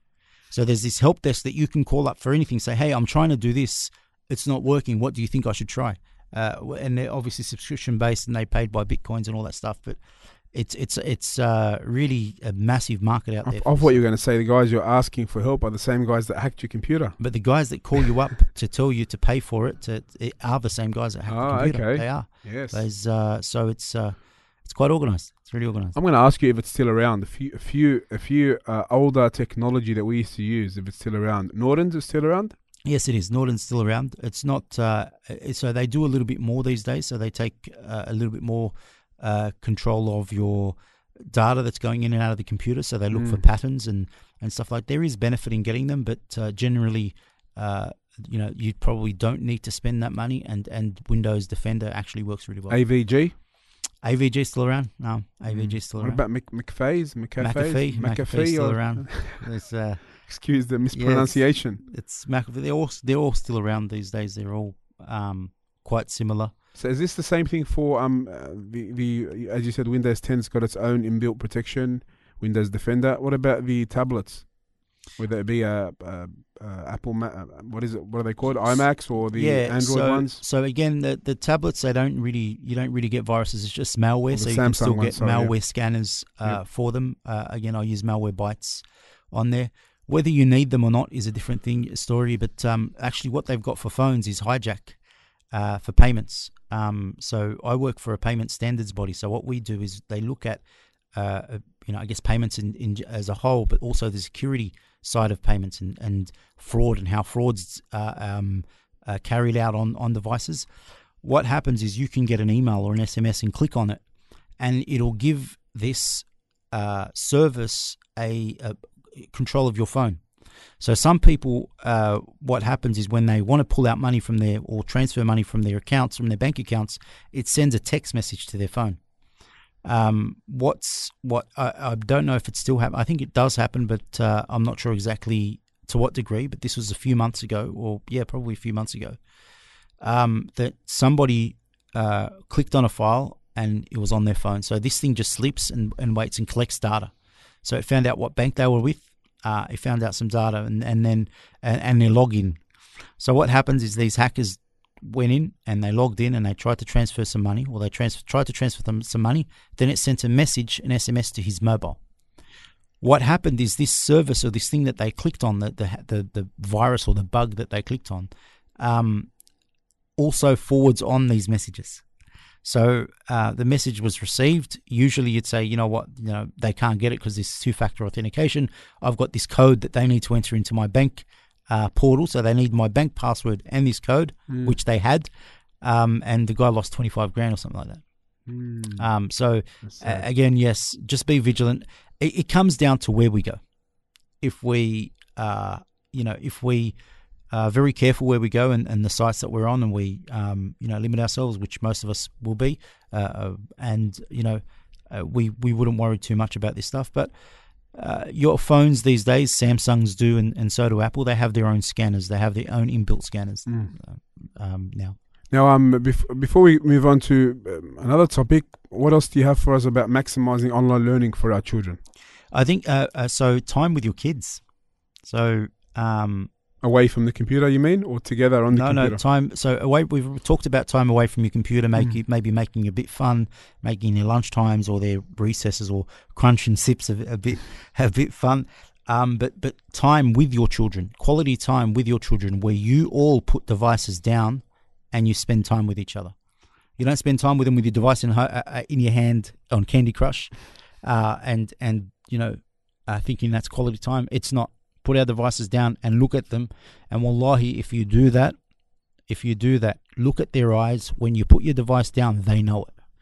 So there's this help desk that you can call up for anything. Say, hey, I'm trying to do this. It's not working. What do you think I should try? Uh, and they're obviously subscription based, and they paid by bitcoins and all that stuff. But it's it's it's uh, really a massive market out there. Of what you're going to say, the guys you're asking for help are the same guys that hacked your computer. But the guys that call you up to tell you to pay for it, to, it are the same guys that hack Ah, the computer. okay. They are. Yes. There's, uh, so it's uh, it's quite organized. It's really organized. I'm going to ask you if it's still around. A few, a few, a few uh, older technology that we used to use, if it's still around. Norton's is still around? Yes, it is. Norton's still around. It's not. Uh, so they do a little bit more these days. So they take uh, a little bit more uh, control of your data that's going in and out of the computer. So they look Mm. for patterns and, and stuff like. There is benefit in getting them, but uh, generally, uh, you know, you probably don't need to spend that money. And, and Windows Defender actually works really well. A V G? A V G still around? No, A V G still What around. about Mc, McAfee's? McAfee's? McAfee, McAfee's still or- around. There's, uh, Excuse the mispronunciation. it's McAfee. They're all they're all still around these days. They're all um, quite similar. So is this the same thing for um uh, the the as you said, Windows ten's got its own inbuilt protection, Windows Defender. What about the tablets? Whether it be a, a, a Apple, Ma- uh, what is it? What are they called? iMacs or the yeah, Android so, ones? So again, the the tablets they don't really you don't really get viruses. It's just malware. Or the So you can Samsung still ones, get sorry, malware yeah. scanners uh, Yeah. for them. Uh, again, I use Malwarebytes on there. Whether you need them or not is a different thing story. But um, actually, what they've got for phones is Hijack uh, for payments. Um, so I work for a payment standards body. So what we do is they look at uh, you know I guess payments in, in as a whole, but also the security side of payments and, and fraud and how fraud's uh, um, uh, carried out on, on devices. What happens is you can get an email or an S M S and click on it, and it'll give this uh, service a, a control of your phone. So some people, uh, what happens is when they want to pull out money from their or transfer money from their accounts, from their bank accounts, it sends a text message to their phone. Um, what's what I, I don't know if it still happens. I think it does happen, but uh, I'm not sure exactly to what degree. But this was a few months ago, or yeah, probably a few months ago, um, that somebody uh, clicked on a file and it was on their phone. So this thing just sleeps and, and waits and collects data. So it found out what bank they were with. Uh, it found out some data and, and then and, and their login. So what happens is these hackers went in and they logged in and they tried to transfer some money, or they transfer, tried to transfer them some money. Then it sent a message, an S M S to his mobile. What happened is this service or this thing that they clicked on, the the the, the virus or the bug that they clicked on, um, also forwards on these messages. So uh, the message was received. Usually you'd say, you know what, you know they can't get it because this is two-factor authentication. I've got this code that they need to enter into my bank uh, portal, so they need my bank password and this code, Mm. which they had. Um, and the guy lost twenty-five grand or something like that. Mm. Um, so That's uh, sad. again, yes, just be vigilant. It, it comes down to where we go. If we, uh, you know, if we are very careful where we go and, and the sites that we're on, and we, um, you know, limit ourselves, which most of us will be, uh, uh, and you know, uh, we we wouldn't worry too much about this stuff. But uh, your phones these days, Samsungs do, and, and so do Apple. They have their own scanners. They have their own inbuilt scanners Mm. uh, um, now. Now, um, bef- before we move on to um, another topic, what else do you have for us about maximizing online learning for our children? I think uh, uh, so. Time with your kids. So. Um, Away from the computer, you mean, or together on the no, computer? no, time. So away. We've talked about time away from your computer, make, Mm. maybe making it a bit fun, making their lunch times or their recesses or crunch and sips a, a bit, a bit fun. Um, but but time with your children, quality time with your children, where you all put devices down and you spend time with each other. You don't spend time with them with your device in ho- uh, in your hand on Candy Crush, uh, and and you know, uh, thinking that's quality time. It's not. Put our devices down and look at them. And wallahi, if you do that, if you do that, look at their eyes. When you put your device down, they know it.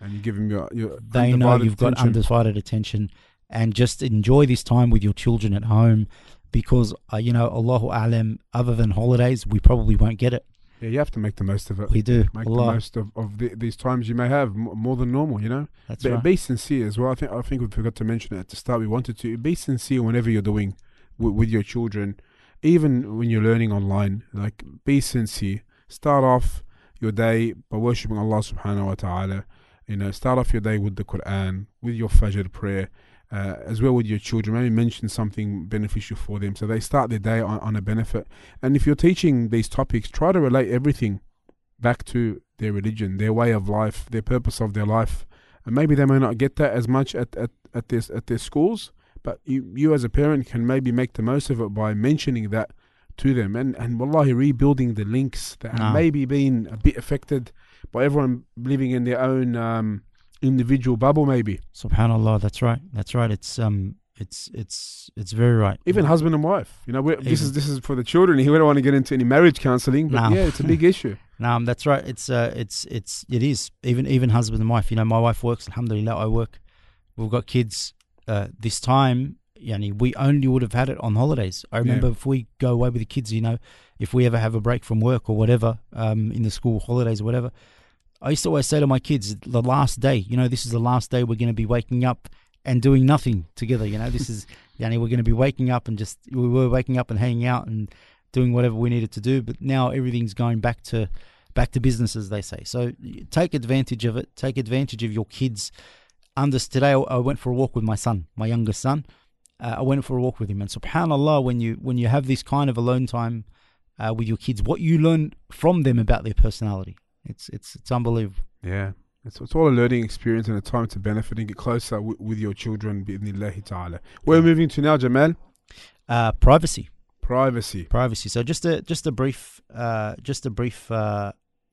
And you give them your, your They know you've got attention. undivided attention, and just enjoy this time with your children at home, because uh, you know, Allahu A'lam, other than holidays, we probably won't get it. Yeah, you have to make the most of it. We do. Make Allah. the most of, of the, these times you may have, m- more than normal, you know? That's Be, right. be sincere as well. I think I think we forgot to mention it at the start. We wanted to be sincere whenever you're doing w- with your children, even when you're learning online. Like, be sincere. Start off your day by worshipping Allah subhanahu wa ta'ala. You know, start off your day with the Quran, with your Fajr prayer, uh, as well with your children. Maybe mention something beneficial for them so they start their day on, on a benefit. And if you're teaching these topics, try to relate everything back to their religion, their way of life, their purpose of their life. And maybe they may not get that as much at, at, at, their, at their schools, but you, you as a parent can maybe make the most of it by mentioning that to them. And, and wallahi, rebuilding the links that No. have maybe been a bit affected by everyone living in their own um, individual bubble, maybe. Subhanallah, that's right. That's right. It's um, it's it's it's very right. Even husband and wife. You know, we're, this Even- is this is for the children. We don't want to get into any marriage counselling, but No. yeah, it's a big issue. No, that's right. It's uh, it's it's it is even even husband and wife. You know, my wife works. Alhamdulillah, I work. We've got kids. Uh, this time, yani, we only would have had it on holidays. I remember Yeah. if we go away with the kids, you know, if we ever have a break from work or whatever, um, in the school holidays or whatever, I used to always say to my kids, the last day, you know, this is the last day we're going to be waking up and doing nothing together. You know, this is, yani, we're going to be waking up and just, we were waking up and hanging out and doing whatever we needed to do. But now everything's going back to, back to business, as they say. So take advantage of it. Take advantage of your kids. Under, today, I went for a walk with my son, my youngest son. Uh, I went for a walk with him. And subhanAllah, when you, when you have this kind of alone time uh, with your kids, what you learn from them about their personality. It's it's it's unbelievable. Yeah. It's, it's all a learning experience and a time to benefit and get closer w- with your children. Bi'idhnillahi ta'ala. Where we're moving to now, Jamal? Uh, privacy, Privacy. privacy. So just a just a brief, uh, just a brief, uh,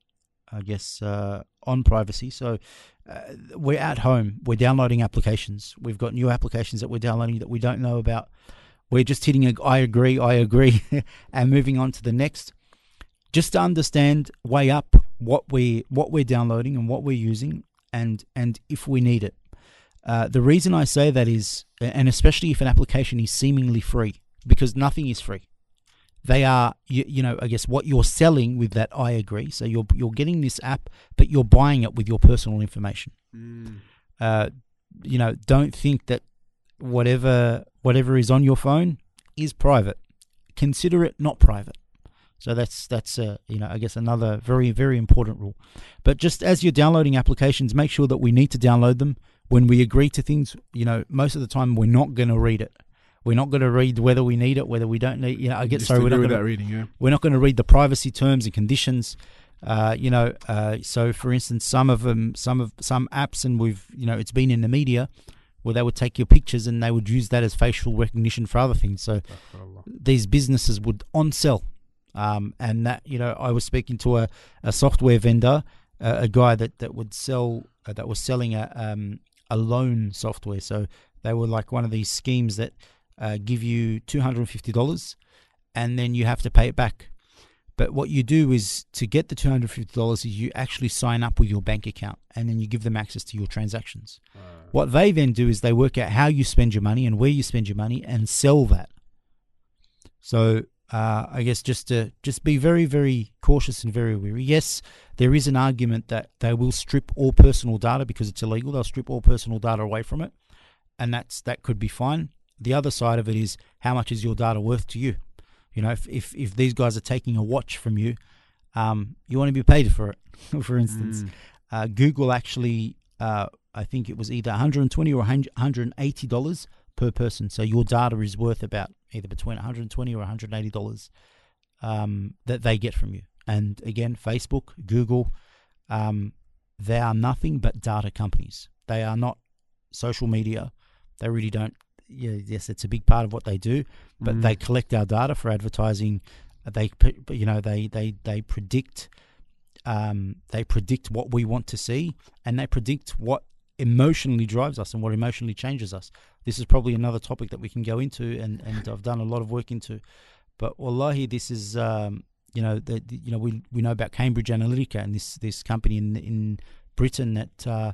I guess, uh, on privacy. So uh, we're at home. We're downloading applications. We've got new applications that we're downloading that we don't know about. We're just hitting a I agree, I agree, and moving on to the next. Just to understand, weigh up what we what we're downloading and what we're using, and and if we need it. Uh, the reason I say that is, and especially if an application is seemingly free, because nothing is free. They are, you, you know, I guess what you're selling with that I agree. So you're you're getting this app, but you're buying it with your personal information. Mm. Uh, you know, don't think that whatever whatever is on your phone is private. Consider it not private. So that's that's uh, you know, I guess another very very important rule. But just as you're downloading applications, make sure that we need to download them. When we agree to things, you know, most of the time we're not going to read it. We're not going to read whether we need it, whether we don't need. You know, I get Just sorry, we're agree not with going that to. reading, yeah. We're not going to read the privacy terms and conditions. Uh, you know, uh, so for instance, some of them, some of some apps, and we've, you know, it's been in the media where they would take your pictures and they would use that as facial recognition for other things. So these businesses would on sell. Um, and that, you know, I was speaking to a, a software vendor, uh, a guy that, that would sell, uh, that was selling a, um, a loan software. So they were like one of these schemes that uh, give you two hundred fifty dollars and then you have to pay it back. But what you do is, to get the two hundred fifty dollars, is you actually sign up with your bank account and then you give them access to your transactions. Uh, What they then do is they work out how you spend your money and where you spend your money and sell that. So uh, I guess just to just be very, very cautious and very wary. Yes, there is an argument that they will strip all personal data because it's illegal. They'll strip all personal data away from it, and that's that could be fine. The other side of it is, how much is your data worth to you? You know, if if, if these guys are taking a watch from you, um, you want to be paid for it. For instance, mm. uh, Google actually, uh, I think it was either one hundred twenty dollars or one hundred eighty dollars per person. So your data is worth about either between one hundred twenty dollars or one hundred eighty dollars um, that they get from you. And again, Facebook, Google, um, they are nothing but data companies. They are not social media. They really don't. Yeah, yes, it's a big part of what they do, but Mm. they collect our data for advertising. They, you know, they they they predict, um, they predict what we want to see, and they predict what emotionally drives us and what emotionally changes us. This is probably another topic that we can go into, and, and I've done a lot of work into. But wallahi, this is, um, you know, the, the, you know, we we know about Cambridge Analytica and this this company in in Britain that uh,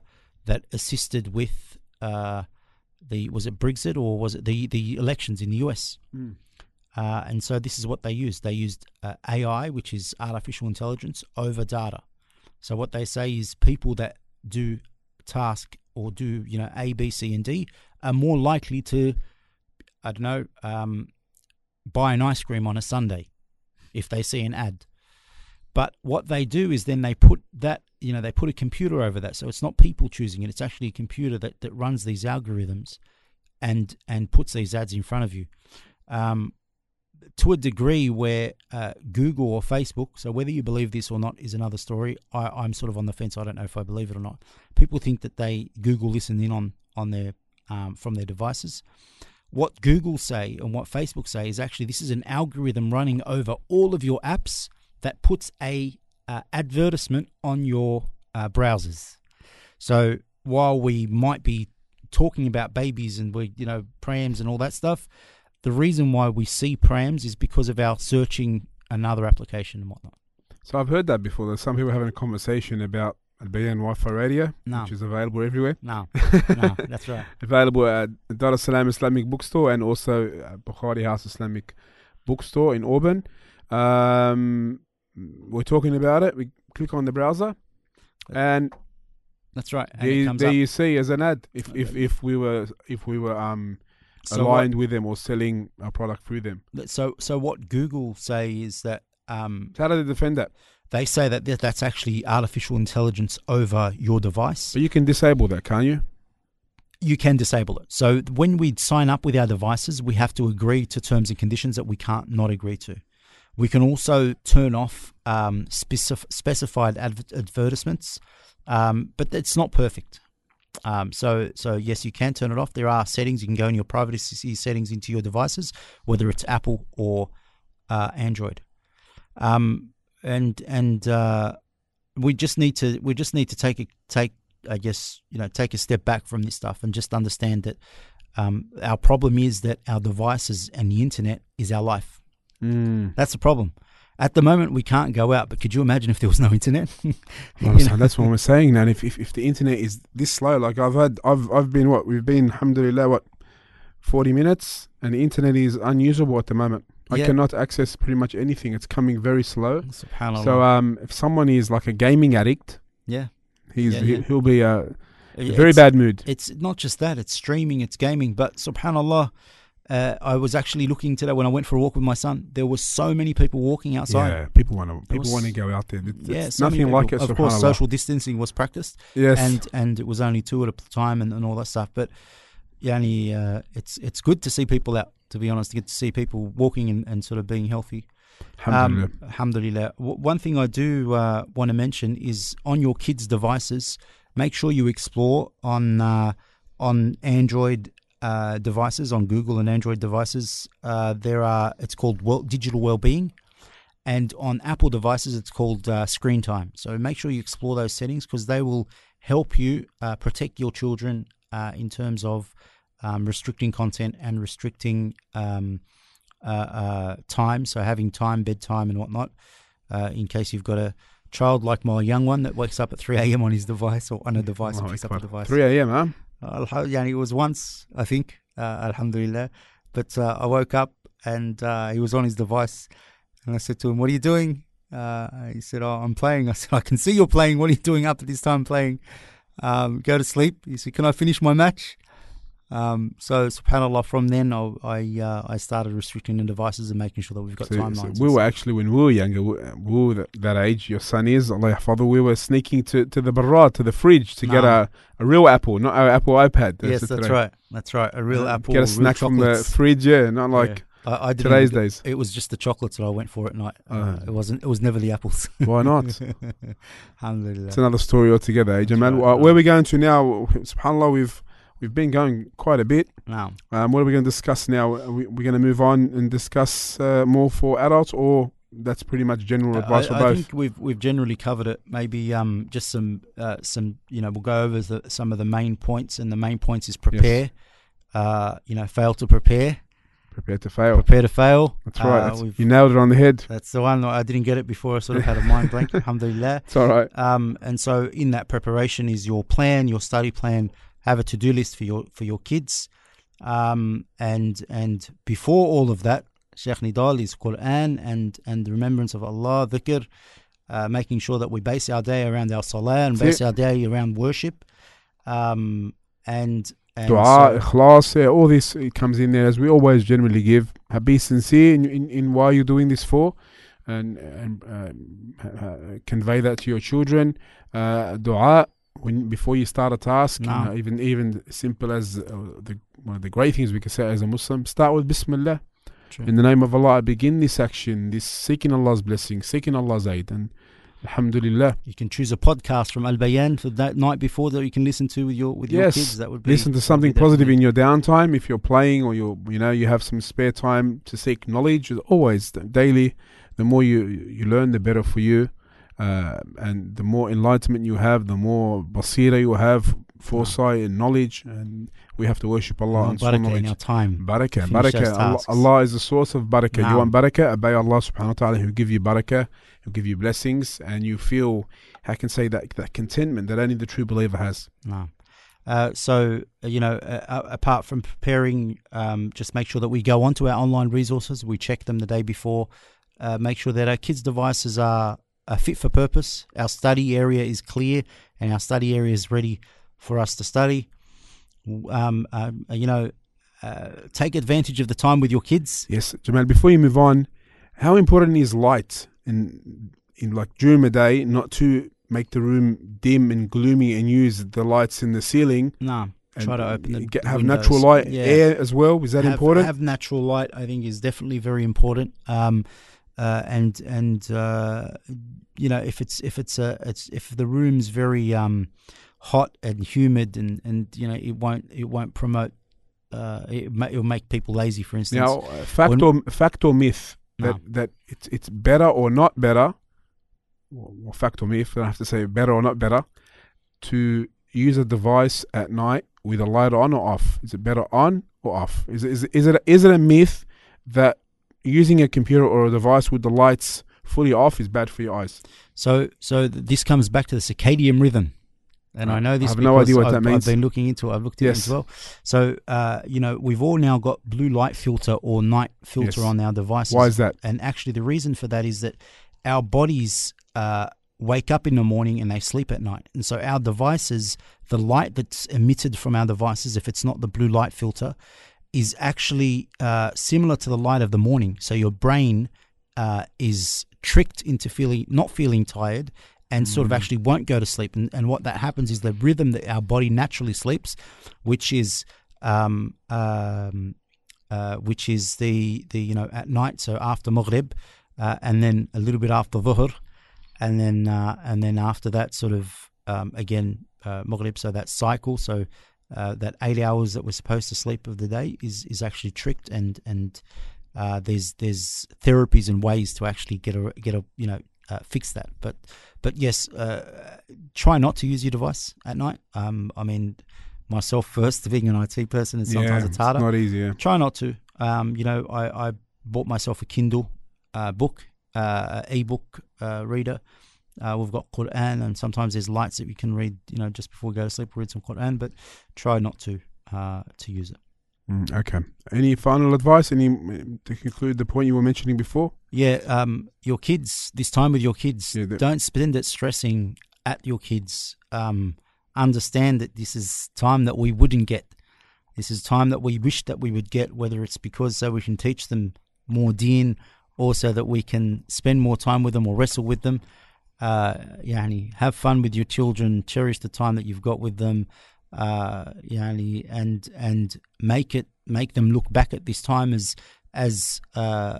that assisted with uh, the was it Brexit or was it the the elections in the U S. Mm. Uh, and so this is what they used. They used uh, A I, which is artificial intelligence, over data. So what they say is people that do task or do, you know, A, B, C, and D are more likely to, I don't know, um, buy an ice cream on a Sunday if they see an ad. But what they do is then they put that, you know, they put a computer over that. So it's not people choosing it. It's actually a computer that, that runs these algorithms and and puts these ads in front of you. Um, to a degree where uh, Google or Facebook, so whether you believe this or not is another story. I, I'm sort of on the fence. I don't know if I believe it or not. People think that they Google listen in on, on their um, from their devices. What Google say and what Facebook say is actually this is an algorithm running over all of your apps that puts a uh, advertisement on your uh, browsers. So while we might be talking about babies and we, you know, prams and all that stuff, the reason why we see prams is because of our searching another application and whatnot. So I've heard that before. There's some people having a conversation about Al Bayan Wi-Fi radio, No. which is available everywhere. No, no, that's right. Available at Dar es Salaam Islamic Bookstore and also uh, Bukhari House Islamic Bookstore in Auburn. Um, we're talking about it. We click on the browser, and That's right. And there, it you, comes there up. you see as an ad. If if if we were if we were um So aligned with them or selling a product through them. what, so so what Google say is that um, So how do they defend that? they say that th- that's actually artificial intelligence over your device. But you can disable that, can't you? You can disable it. So when we sign up with our devices, we have to agree to terms and conditions that we can't not agree to. We can also turn off um, specif- specified adver- advertisements, um, but it's not perfect. Um, so, so yes, you can turn it off. There are settings. You can go in your privacy settings into your devices, whether it's Apple or uh, Android. Um, and and uh, we just need to we just need to take a, take I guess you know take a step back from this stuff and just understand that um, our problem is that our devices and the internet is our life. Mm. That's the problem. At the moment, we can't go out, but could you imagine if there was no internet? Well, You so know? that's what we're saying now. And if, if if the internet is this slow, like I've had, I've I've been what we've been, alhamdulillah, what forty minutes, and the internet is unusable at the moment. I Yeah. cannot access pretty much anything. It's coming very slow. Subhanallah. So um, if someone is like a gaming addict, yeah, he's Yeah, he, yeah. he'll be uh, a It's- very bad mood. It's not just that; it's streaming, it's gaming. But subhanallah, uh, I was actually looking today when I went for a walk with my son. There were so many people walking outside. Yeah, people want to people was- want to go out there. It's, Yeah, it's so many nothing like it. people. Of course, subhanallah. social distancing was practiced, Yes, and and it was only two at a time, and, and all that stuff. But yeah, only, uh, it's it's good to see people out. To be honest, to get to see people walking and, and sort of being healthy. alhamdulillah. Um, alhamdulillah. W- one thing I do uh, want to mention is on your kids' devices, make sure you explore on uh, on Android uh, devices, on Google and Android devices. Uh, there are it's called well, digital well-being, and on Apple devices it's called uh, screen time. So make sure you explore those settings because they will help you uh, protect your children uh, in terms of um, restricting content and restricting um, uh, uh, time. So having time, bedtime, and whatnot. Uh, in case you've got a child like my young one that wakes up at three a.m. on his device or on a device and Oh, picks up a Akbar. device. three a.m. Huh? Uh, yeah, it was once, I think, uh, alhamdulillah. But uh, I woke up and uh, he was on his device. And I said to him, "What are you doing?" Uh, he said, "Oh, I'm playing." I said, "I can see you're playing. What are you doing up at this time playing?" Um, go to sleep. He said, "Can I finish my match?" Um, so, subhanAllah, from then I I, uh, I started restricting the devices and making sure that we've got So- so timelines. we were actually, when we were younger, we, we were that, that age, your son is, Allah yahfadhu, we were sneaking to, to the barra, to the fridge, to get Nah. a, a real apple, not our Apple iPad. Yes, it that's today. right. That's right. A real Uh, apple. Get a real snack from the chocolates. fridge, yeah, not like Yeah. I, I didn't today's even- days. It was just the chocolates that I went for at night. Uh, Uh. it wasn't. It was never the apples. Why not? Alhamdulillah. It's another story altogether, eh, That's Jamal? right, Uh, right. where are we going to now? SubhanAllah, we've we've been going quite a bit. Now, Um, what are we going to discuss now? Are we, we're going to move on and discuss uh, more for adults, or that's pretty much general advice I, for I both? think we've we've generally covered it. Maybe um just some uh, some you know we'll go over the, some of the main points, and the main points is prepare. Uh, you know, fail to prepare. Prepare to fail. Prepare to fail. That's right. Uh, That's, we've- you nailed it on the head. That's the one. I didn't get it before. I sort of had a mind blank. Alhamdulillah. It's all right. Um, and so in that preparation is your plan, your study plan. Have a to-do list for your for your kids. Um, and and before all of that, Sheikh Nidal is Quran and and the remembrance of Allah, dhikr, uh, making sure that we base our day around our salah and That's base our day around worship. Um, and and Dua, so- ikhlas, yeah, all this it comes in there as we always generally give. Uh, Be sincere in, in, in why you're doing this for, and, and um, uh, convey that to your children. Uh, dua when before you start a task, you No. know, even even simple as uh, the one of the great things we can say as a Muslim, start with Bismillah. True. In the name of Allah, I begin this action, this seeking Allah's blessing, seeking Allah's aid, and Alhamdulillah. You can choose a podcast from Al Bayan for that night before that you can listen to with your with your Yes. kids. That would be Listen to that would something be positive definitely- in your downtime. If you're playing or you're, you know, you have some spare time to seek knowledge, always daily. The more you you learn, the better for you, uh, and the more enlightenment you have, the more basira you have, foresight and knowledge. And we have to worship Allah More and soul barakah in knowledge. our time. Barakah, Finish those barakah. Allah, tasks. Allah is the source of barakah. You Naam. want barakah? Obey Allah subhanahu wa ta'ala, who give you barakah, who give you blessings, and you feel, how can I say that, that contentment that only the true believer has. No. Uh, so, uh, you know, uh, uh, apart from preparing, um, just make sure that we go onto our online resources. We check them the day before. Uh, make sure that our kids' devices are, are fit for purpose. Our study area is clear and our study area is ready for us to study. Um, um, you know, uh, take advantage of the time with your kids. Yes, Jamal, before you move on, how important is light in, in like during the day, not to make the room dim and gloomy and use the lights in the ceiling? No, And try to open the, get, the have windows. natural light, Yeah. air as well. Is that have, important? Have natural light, I think, is definitely very important. Um, uh, and and uh, you know, if it's if it's a it's if the room's very um, hot and humid, and, and you know, it won't it won't promote. Uh, it ma- it'll make people lazy, for instance. Now, uh, fact or fact or myth that No. that it's it's better or not better, or fact or myth? I have to say better or not better to use a device at night with a light on or off. Is it better on or off? Is it is it is it, is it a myth that using a computer or a device with the lights fully off is bad for your eyes? So so th- this comes back to the circadian rhythm. And I know this I have because no idea what I've, that means. I've been looking into it. I've looked at Yes. it as well. So, uh, you know, we've all now got blue light filter or night filter Yes. on our devices. Why is that? And actually, the reason for that is that our bodies uh, wake up in the morning and they sleep at night. And so our devices, the light that's emitted from our devices, if it's not the blue light filter, is actually uh, similar to the light of the morning. So your brain uh, is tricked into feeling not feeling tired and sort of actually won't go to sleep. And, and what that happens is the rhythm that our body naturally sleeps, which is um, um, uh, which is the, the, you know, at night, so after Maghrib, uh, and then a little bit after Dhuhr, and then uh, and then after that sort of, um, again, uh, Maghrib, so that cycle, so uh, that eight hours that we're supposed to sleep of the day is, is actually tricked, and, and uh, there's there's therapies and ways to actually get a, get a you know, uh, fix that. But But yes, uh, try not to use your device at night. Um, I mean, myself first, being an I T person, and sometimes yeah, it's harder. not easy. Yeah. Try not to. Um, you know, I, I bought myself a Kindle uh, book, uh, e-book uh, reader. Uh, we've got Quran, and sometimes there's lights that we can read. You know, just before we go to sleep, read some Quran. But try not to uh, to use it. Mm, okay. Any final advice? Any to conclude the point you were mentioning before? Yeah, um, your kids, this time with your kids, Yeah, that- don't spend it stressing at your kids. Um, understand that this is time that we wouldn't get. This is time that we wish that we would get, whether it's because so we can teach them more deen, or so that we can spend more time with them or wrestle with them. Uh, yani, have fun with your children, cherish the time that you've got with them, uh, yani, and and make it make them look back at this time as as uh,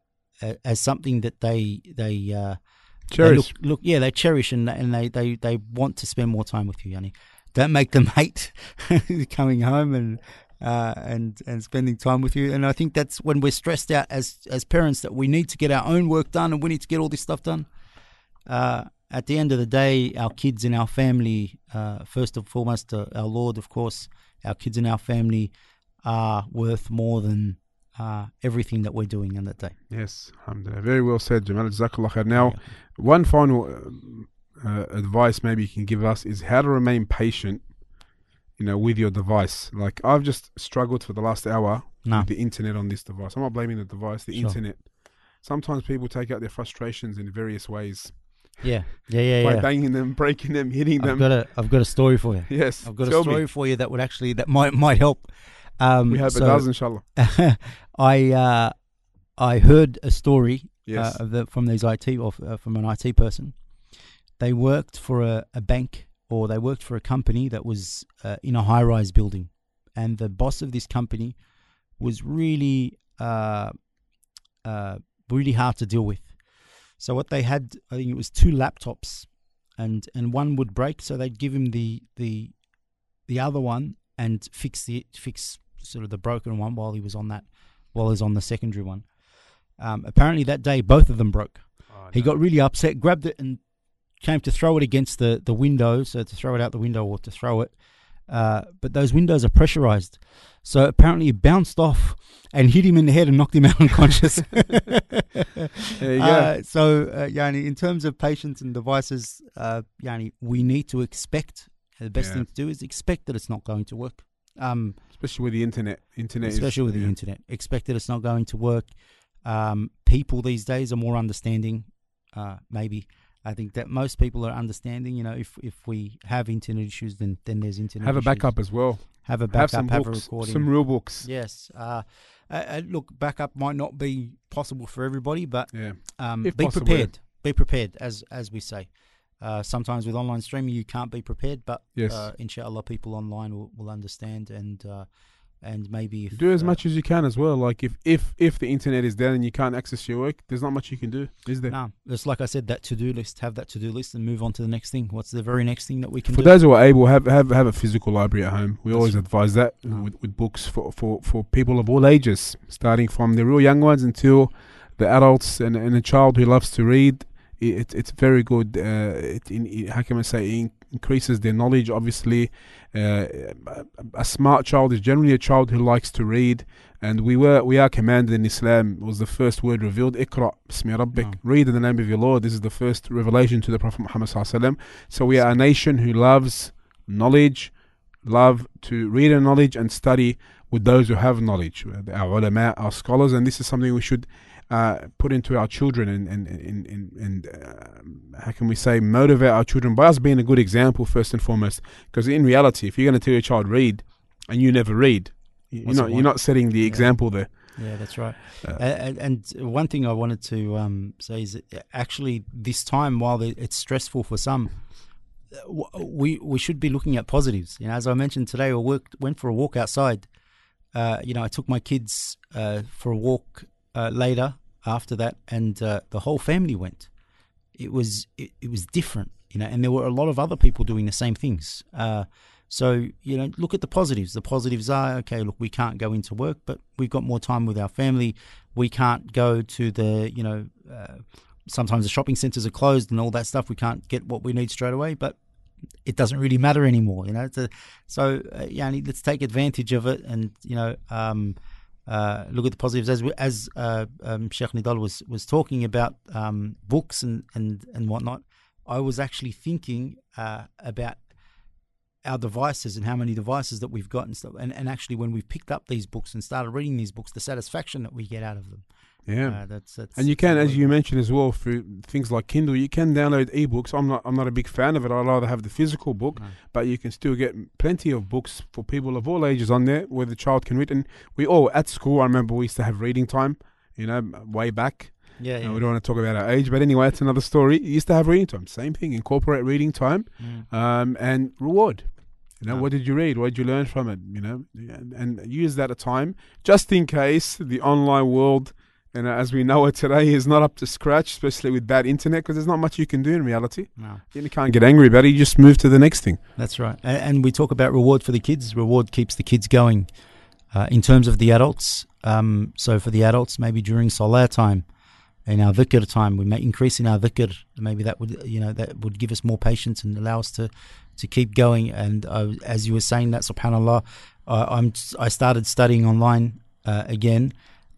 as something that they they uh, Cherish. They look, look, yeah, they cherish and and they, they, they want to spend more time with you, Yani. Don't make them hate coming home and uh, and and spending time with you. And I think that's when we're stressed out as as parents, that we need to get our own work done and we need to get all this stuff done. Uh, at the end of the day, our kids in our family, uh, first and foremost, uh, our Lord, of course, our kids in our family are worth more than uh, everything that we're doing on that day. Yes, alhamdulillah. Very well said, Jamal. Jazakallah khair. Now, one final uh, advice maybe you can give us is how to remain patient, you know, with your device. Like, I've just struggled for the last hour No. with the internet on this device. I'm not blaming the device, the Sure. internet. Sometimes people take out their frustrations in various ways. Yeah, yeah, yeah, By yeah. banging them, breaking them, hitting I've them. got a, I've got a story for you. Yes, I've got a tell story me. for you that would actually, that might might help. Um, We hope so it does, inshallah. I uh, I heard a story Yes. uh, of the, from these I T or uh, from an I T person. They worked for a, a bank, or they worked for a company that was uh, in a high-rise building, and the boss of this company was really uh, uh, really hard to deal with. So what they had, I think it was two laptops, and, and one would break, so they'd give him the the the other one and fix the fix sort of the broken one while he was on that, while he was on the secondary one. Um, apparently that day both of them broke. Oh, He no. got really upset, grabbed it and came to throw it against the, the window, so to throw it out the window or to throw it. Uh, but those windows are pressurized. So apparently it bounced off and hit him in the head and knocked him out unconscious. There you go. Uh, so, uh, Yani, in terms of patients and devices, uh, Yani, we need to expect, the best Yeah. thing to do is expect that it's not going to work. Um, Especially with the internet. Internet especially is, with the yeah. internet. Expect that it's not going to work. Um, people these days are more understanding, uh, maybe. I think that most people are understanding, you know, if, if we have internet issues, then, then there's internet Have a issues. backup as well. Have a Have backup, some have, books, a recording. some real books. Yes. Uh, uh, uh, look, backup might not be possible for everybody, but Yeah. um, If be possible, prepared. Be prepared, as as we say. Uh, sometimes with online streaming, you can't be prepared, but Yes. uh, inshallah, people online will, will understand, and uh, and maybe if, Do as uh, much as you can as well. Like if, if, if the internet is down and you can't access your work, there's not much you can do, is there? No, it's like I said, that to-do list. Have that to-do list and move on to the next thing. What's the very next thing that we can For do? those who are able, have have, have a physical library at home. We That's always right. advise that No. with, with books for, for, for people of all ages, starting from the real young ones until the adults and, and a child who loves to read. It, it's very good. Uh, it, in, it, how can I say? It increases their knowledge. Obviously, uh, a, a smart child is generally a child who likes to read. And we were we are commanded in Islam. It was the first word revealed. Iqra bismi rabbik. No. Read in the name of your Lord. This is the first revelation to the Prophet Muhammad sallallahu alaihi wasallam. So we are a nation who loves knowledge, love to read and knowledge and study with those who have knowledge, our ulama, our scholars, and this is something we should uh, put into our children and and and, and, and uh, how can we say motivate our children by us being a good example first and foremost. Because in reality, if you're going to tell your child read and you never read, you're What's the not you're point? not setting the Yeah. example there. Yeah, that's right. Uh, and, and one thing I wanted to um, say is that actually this time, while it- it's stressful for some, w- we we should be looking at positives. You know, as I mentioned today, I worked, went for a walk outside. Uh, you know, I took my kids uh, for a walk uh, later after that, and uh, the whole family went. It was it, it was different, you know, and there were a lot of other people doing the same things. Uh, So, you know, look at the positives. The positives are, okay, look, we can't go into work, but we've got more time with our family. We can't go to the, you know, uh, sometimes the shopping centres are closed and all that stuff. We can't get what we need straight away, but it doesn't really matter anymore, you know. It's a, so, uh, yeah, let's take advantage of it and, you know, um, uh, look at the positives. As we, as uh, um, Sheikh Nidal was, was talking about um, books and, and, and whatnot, I was actually thinking uh, about our devices and how many devices that we've got and stuff, and, and actually when we've picked up these books and started reading these books, the satisfaction that we get out of them. Yeah, uh, that's, that's and you can, as you mentioned as well, through things like Kindle, you can download ebooks. I'm not, I'm not a big fan of it. I'd rather have the physical book, No. but you can still get plenty of books for people of all ages on there, where the child can read. And we all at school, I remember we used to have reading time, you know, way back. Yeah, Uh, yeah. we don't want to talk about our age, but anyway, that's another story. You used to have reading time. Same thing. Incorporate reading time, Mm. um, and reward. You know, No. what did you read? What did you learn from it? You know, and, and use that at a time, just in case the online world, you know, as we know it today, is not up to scratch, especially with bad internet, because there's not much you can do in reality. No, You can't get angry about it. You just move to the next thing. that's right. And, and we talk about reward for the kids. Reward keeps the kids going. Uh, in terms of the adults, um, so for the adults, maybe during Salah time, in our dhikr time, we may increase in our dhikr. Maybe that would, you know, that would give us more patience and allow us to, to keep going. And uh, as you were saying that, subhanallah, uh, I'm I started studying online uh, again,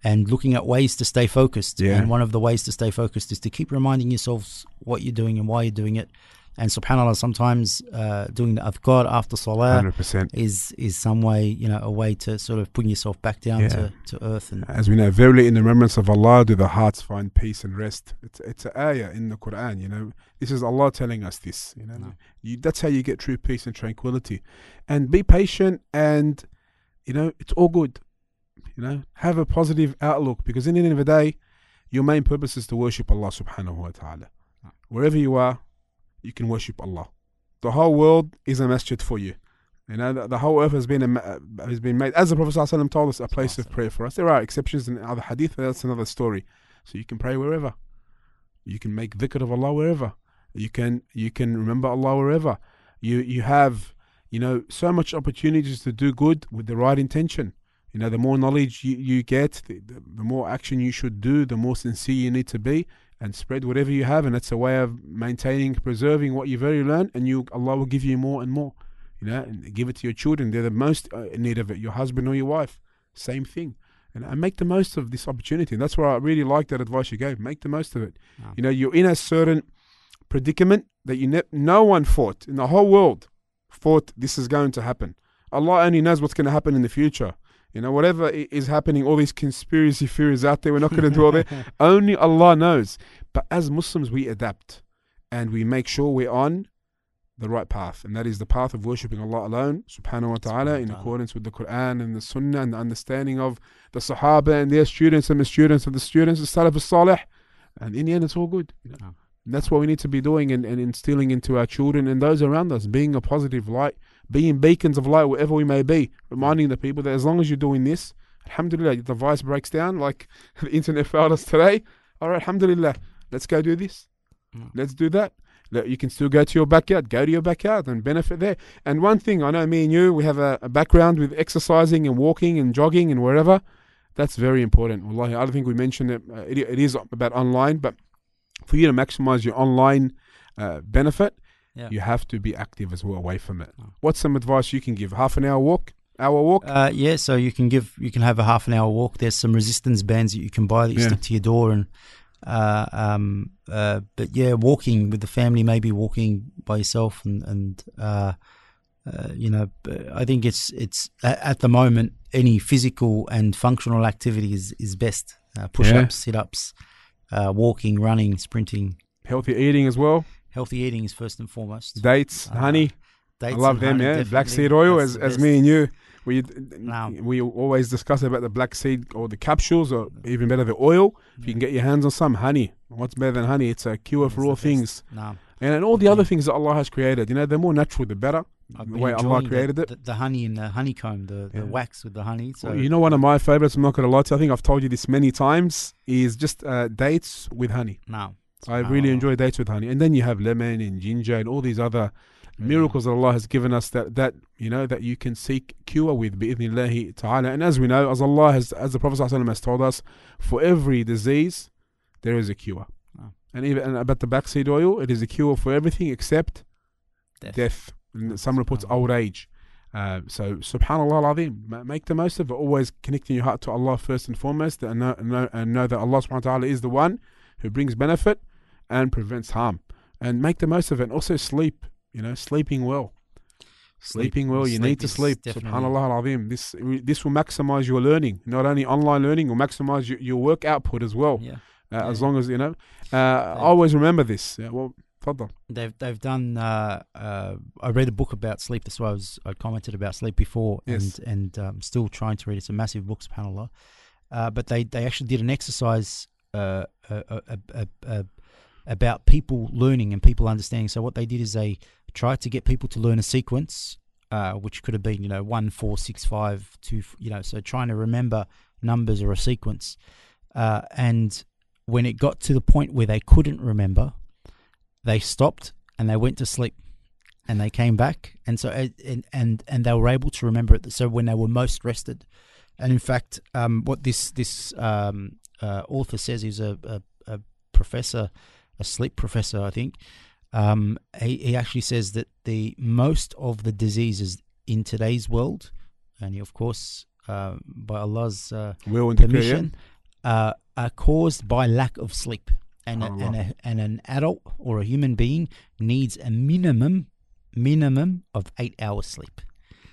and looking at ways to stay focused. Yeah. And one of the ways to stay focused is to keep reminding yourselves what you're doing and why you're doing it. And subhanAllah, sometimes uh, doing the adhkar after one salah hundred percent. is is some way, you know, a way to sort of bring yourself back down Yeah. to, to earth. And As we know, verily in the remembrance of Allah do the hearts find peace and rest. It's it's an ayah in the Quran, you know. This is Allah telling us this, you know. No. You, that's how you get true peace and tranquility. And be patient, and, you know, it's all good. You know, have a positive outlook, because in the end of the day, your main purpose is to worship Allah subhanahu wa ta'ala. Wherever you are, you can worship Allah. The whole world is a masjid for you. You know, the, the whole earth has been a, uh, has been made, as the Prophet ﷺ told us, a place of prayer for us. There are exceptions in other hadith, but that's another story. So you can pray wherever. You can make dhikr of Allah wherever. You can you can remember Allah wherever. You you have, you know, so much opportunities to do good with the right intention. You know, the more knowledge you, you get, the, the, the more action you should do, the more sincere you need to be, and spread whatever you have. And it's a way of maintaining, preserving what you've already learned, and you Allah will give you more and more. You know, and give it to your children. They're the most uh, in need of it. Your husband or your wife, same thing. And, and make the most of this opportunity. And that's why I really like that advice you gave. Make the most of it. Wow. You know, you're in a certain predicament that you ne- no one thought in the whole world thought this is going to happen. Allah only knows what's going to happen in the future. You know, whatever i- is happening, all these conspiracy theories out there, we're not going to do all that. Only Allah knows. But as Muslims, we adapt and we make sure we're on the right path, and that is the path of worshipping Allah alone, subhanahu wa ta'ala, in accordance with the Quran and the Sunnah and the understanding of the Sahaba and their students and the students of the students, the Salaf al-Salih. And in the end, it's all good. You know? Oh. And that's what we need to be doing, and, and instilling into our children and those around us, being a positive light, being beacons of light wherever we may be, reminding the people that as long as you're doing this, alhamdulillah, the device breaks down like the internet failed us today. All right, alhamdulillah, let's go do this. Mm. Let's do that. Look, you can still go to your backyard, go to your backyard and benefit there. And one thing, I know me and you, we have a, a background with exercising and walking and jogging and wherever. That's very important. Wallahi, I don't think we mentioned it. Uh, it. It is about online, but for you to maximize your online uh, benefit, Yeah. you have to be active as well away from it. Oh. What's some advice you can give? Half an hour walk? Hour walk? Uh, yeah, so you can give, you can have a half an hour walk. There's some resistance bands that you can buy that you Yeah. stick to your door, and uh, um, uh, but yeah, walking with the family, maybe walking by yourself, and and uh, uh, you know, I think it's it's at, at the moment any physical and functional activity is is best. Uh, push ups, sit ups, uh, walking, running, sprinting. Healthy eating as well. Healthy eating is first and foremost. Dates, Uh, honey. Dates I love and them, honey, yeah. Black definitely. seed oil, That's as the as best. me and you, we No. we always discuss about the black seed or the capsules, or even better, the oil. If you can get your hands on some honey, what's better than honey? It's a cure It's for the all best. things, No. and, and all the other things that Allah has created. You know, the more natural, the better. I've The been way Allah enjoying created the, it. The, the honey and the honeycomb, the, Yeah. the wax with the honey. So Well, you know, one of my favorites, I'm not going to lie to you, I think I've told you this many times, is just uh, dates with honey. no, I really subhanallah. enjoy dates with honey. And then you have lemon and ginger and all these other Yeah. miracles that Allah has given us that, that you know, that you can seek cure with, bi'idhnillahi ta'ala. And as we know, as Allah has, as the Prophet ﷺ has told us, for every disease, there is a cure. Oh. And even and about the black seed oil, it is a cure for everything except Death. death. And Oh, some reports subhanallah. old age. Uh, so, subhanallah al-azim, ma- make the most of it. Always connecting your heart to Allah first and foremost, and know, and know, and know that Allah subhanahu wa ta'ala is the one who brings benefit and prevents harm. And make the most of it. And also sleep, you know, sleeping well. Sleeping well, you need to is sleep. definitely- Subhanallah al-azim. This, this will maximize your learning. Not only online learning, will maximize your, your work output as well. Yeah, Uh, as Yeah. long as, you know, uh, always remember this. Yeah, well, Tfaddal. they've they've done. Uh, uh, I read a book about sleep. That's why I was I commented about sleep before, Yes. and and um, still trying to read. It's a massive book, subhanallah. Uh, but they they actually did an exercise uh, uh, uh, uh, uh, uh, about people learning and people understanding. So what they did is they tried to get people to learn a sequence, uh, which could have been, you know, one, four, six, five, two, you know, so trying to remember numbers or a sequence. Uh, and when it got to the point where they couldn't remember, they stopped and they went to sleep, and they came back, and so and and and they were able to remember it. So when they were most rested, and in fact, um, what this this um, uh, author says, is a, a, a professor, a sleep professor, I think. Um, he, he actually says that the most of the diseases in today's world, and he, of course, uh, by Allah's uh, Will and decree, yeah? permission, uh, are caused by lack of sleep. And, a, and, a, and an adult or a human being needs a minimum minimum of eight hours sleep.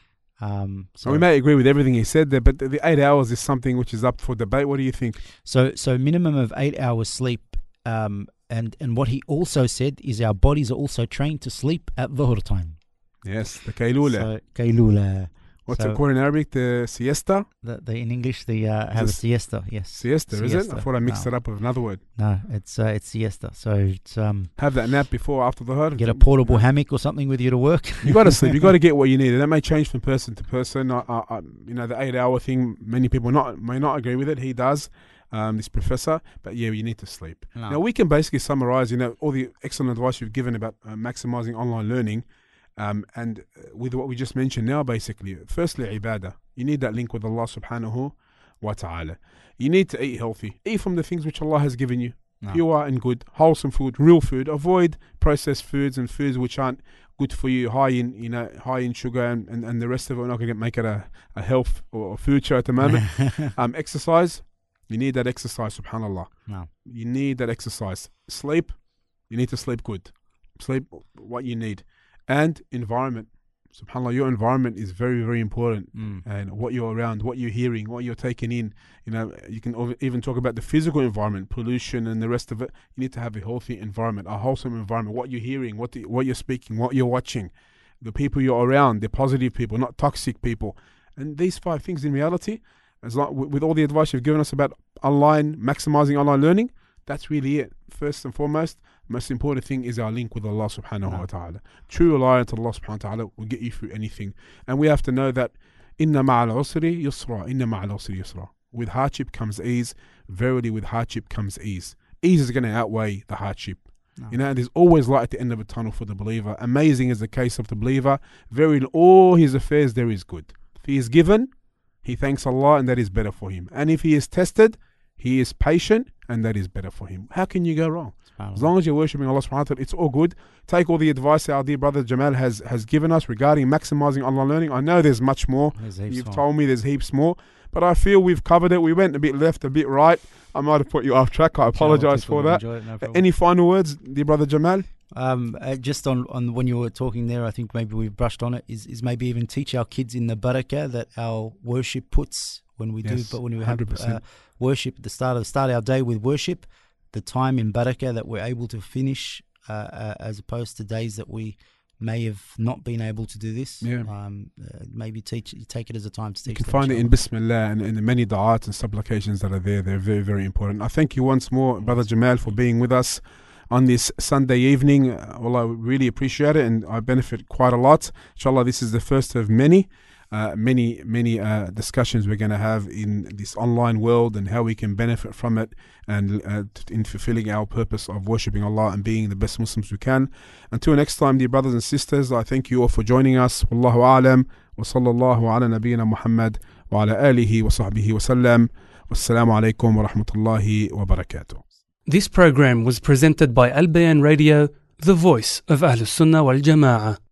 Um, so well, we may agree with everything he said there, but the, the eight hours is something which is up for debate. What do you think? So, so minimum of eight hours sleep. Um, and and what he also said is our bodies are also trained to sleep at dhuhr time. Yes, the kailula. So, kailula. What's so it called in Arabic? The siesta. The, the in English, the uh, have a siesta. Yes, siesta, siesta, is it? I thought I mixed no. it up with another word. No, it's uh, it's siesta. So it's um. Have that nap before, after the herd. Get a portable hammock or something with you to work. You got to sleep. You got to get what you need. And that may change from person to person. I, I, I, you know, the eight-hour thing. Many people not may not agree with it. He does. Um, this professor, but yeah, you need to sleep. No. Now we can basically summarize, you know, all the excellent advice you've given about uh, maximizing online learning, um, and uh, with what we just mentioned now, basically, firstly, ibadah. You need that link with Allah subhanahu wa ta'ala. You need to eat healthy. Eat from the things which Allah has given you. No. Pure and good, wholesome food, real food. Avoid processed foods and foods which aren't good for you, high in, you know, high in sugar and, and, and the rest of it. We're not going to make it a, a health or a food show at the moment. um, exercise. You need that exercise, subhanAllah. No. You need that exercise. Sleep, you need to sleep good. Sleep what you need. And environment. SubhanAllah, your environment is very, very important. Mm. And what you're around, what you're hearing, what you're taking in. You know, you can even talk about the physical environment, pollution and the rest of it. You need to have a healthy environment, a wholesome environment. What you're hearing, what the, what you're speaking, what you're watching. The people you're around, the positive people, not toxic people. And these five things in reality, as long, with all the advice you've given us about online, maximizing online learning, that's really it. First and foremost, most important thing is our link with Allah subhanahu wa ta'ala. True reliance on Allah subhanahu wa ta'ala will get you through anything. And we have to know that inna ma'al usri yusra, inna ma'al usri yusra. With hardship comes ease. Verily with hardship comes ease. Ease is going to outweigh the hardship. No. You know, there's always light at the end of a tunnel for the believer. Amazing is the case of the believer. Verily in all his affairs there is good. If he is given, he thanks Allah and that is better for him. And if he is tested, he is patient and that is better for him. How can you go wrong? As long as you're worshipping Allah subhanahu wa ta'ala, it's all good. Take all the advice our dear brother Jamal has, has given us regarding maximizing online learning. I know there's much more. There's You've more. told me there's heaps more. But I feel we've covered it. We went a bit left, a bit right. I might have put you off track. I apologize for that. It, no Any final words, dear brother Jamal? Um, uh, just on, on when you were talking there, I think maybe we've brushed on it, is, is maybe even teach our kids in the barakah that our worship puts when we Yes, do, but when we one have hundred percent. uh, worship at the start of start our day with worship, the time in barakah that we're able to finish, uh, uh, as opposed to days that we may have not been able to do this. Yeah. Um, uh, maybe teach, take it as a time to teach. You can them, find it in inshallah. Bismillah and in the many da'at and supplications that are there. They're very, very important. I thank you once more, Brother Jamal, for being with us on this Sunday evening. Uh, well, I really appreciate it and I benefit quite a lot. Inshallah, this is the first of many. Uh, many, many uh, discussions we're going to have in this online world and how we can benefit from it and uh, in fulfilling our purpose of worshipping Allah and being the best Muslims we can. Until next time, dear brothers and sisters, I thank you all for joining us. Wallahu a'lam wa sallallahu ala nabiyyina Muhammad wa ala alihi wa sahbihi wa sallam. Wassalamu alaikum wa rahmatullahi wa barakatuh. This program was presented by Al Bayan Radio, the voice of Ahlus Sunnah wal Jama'ah.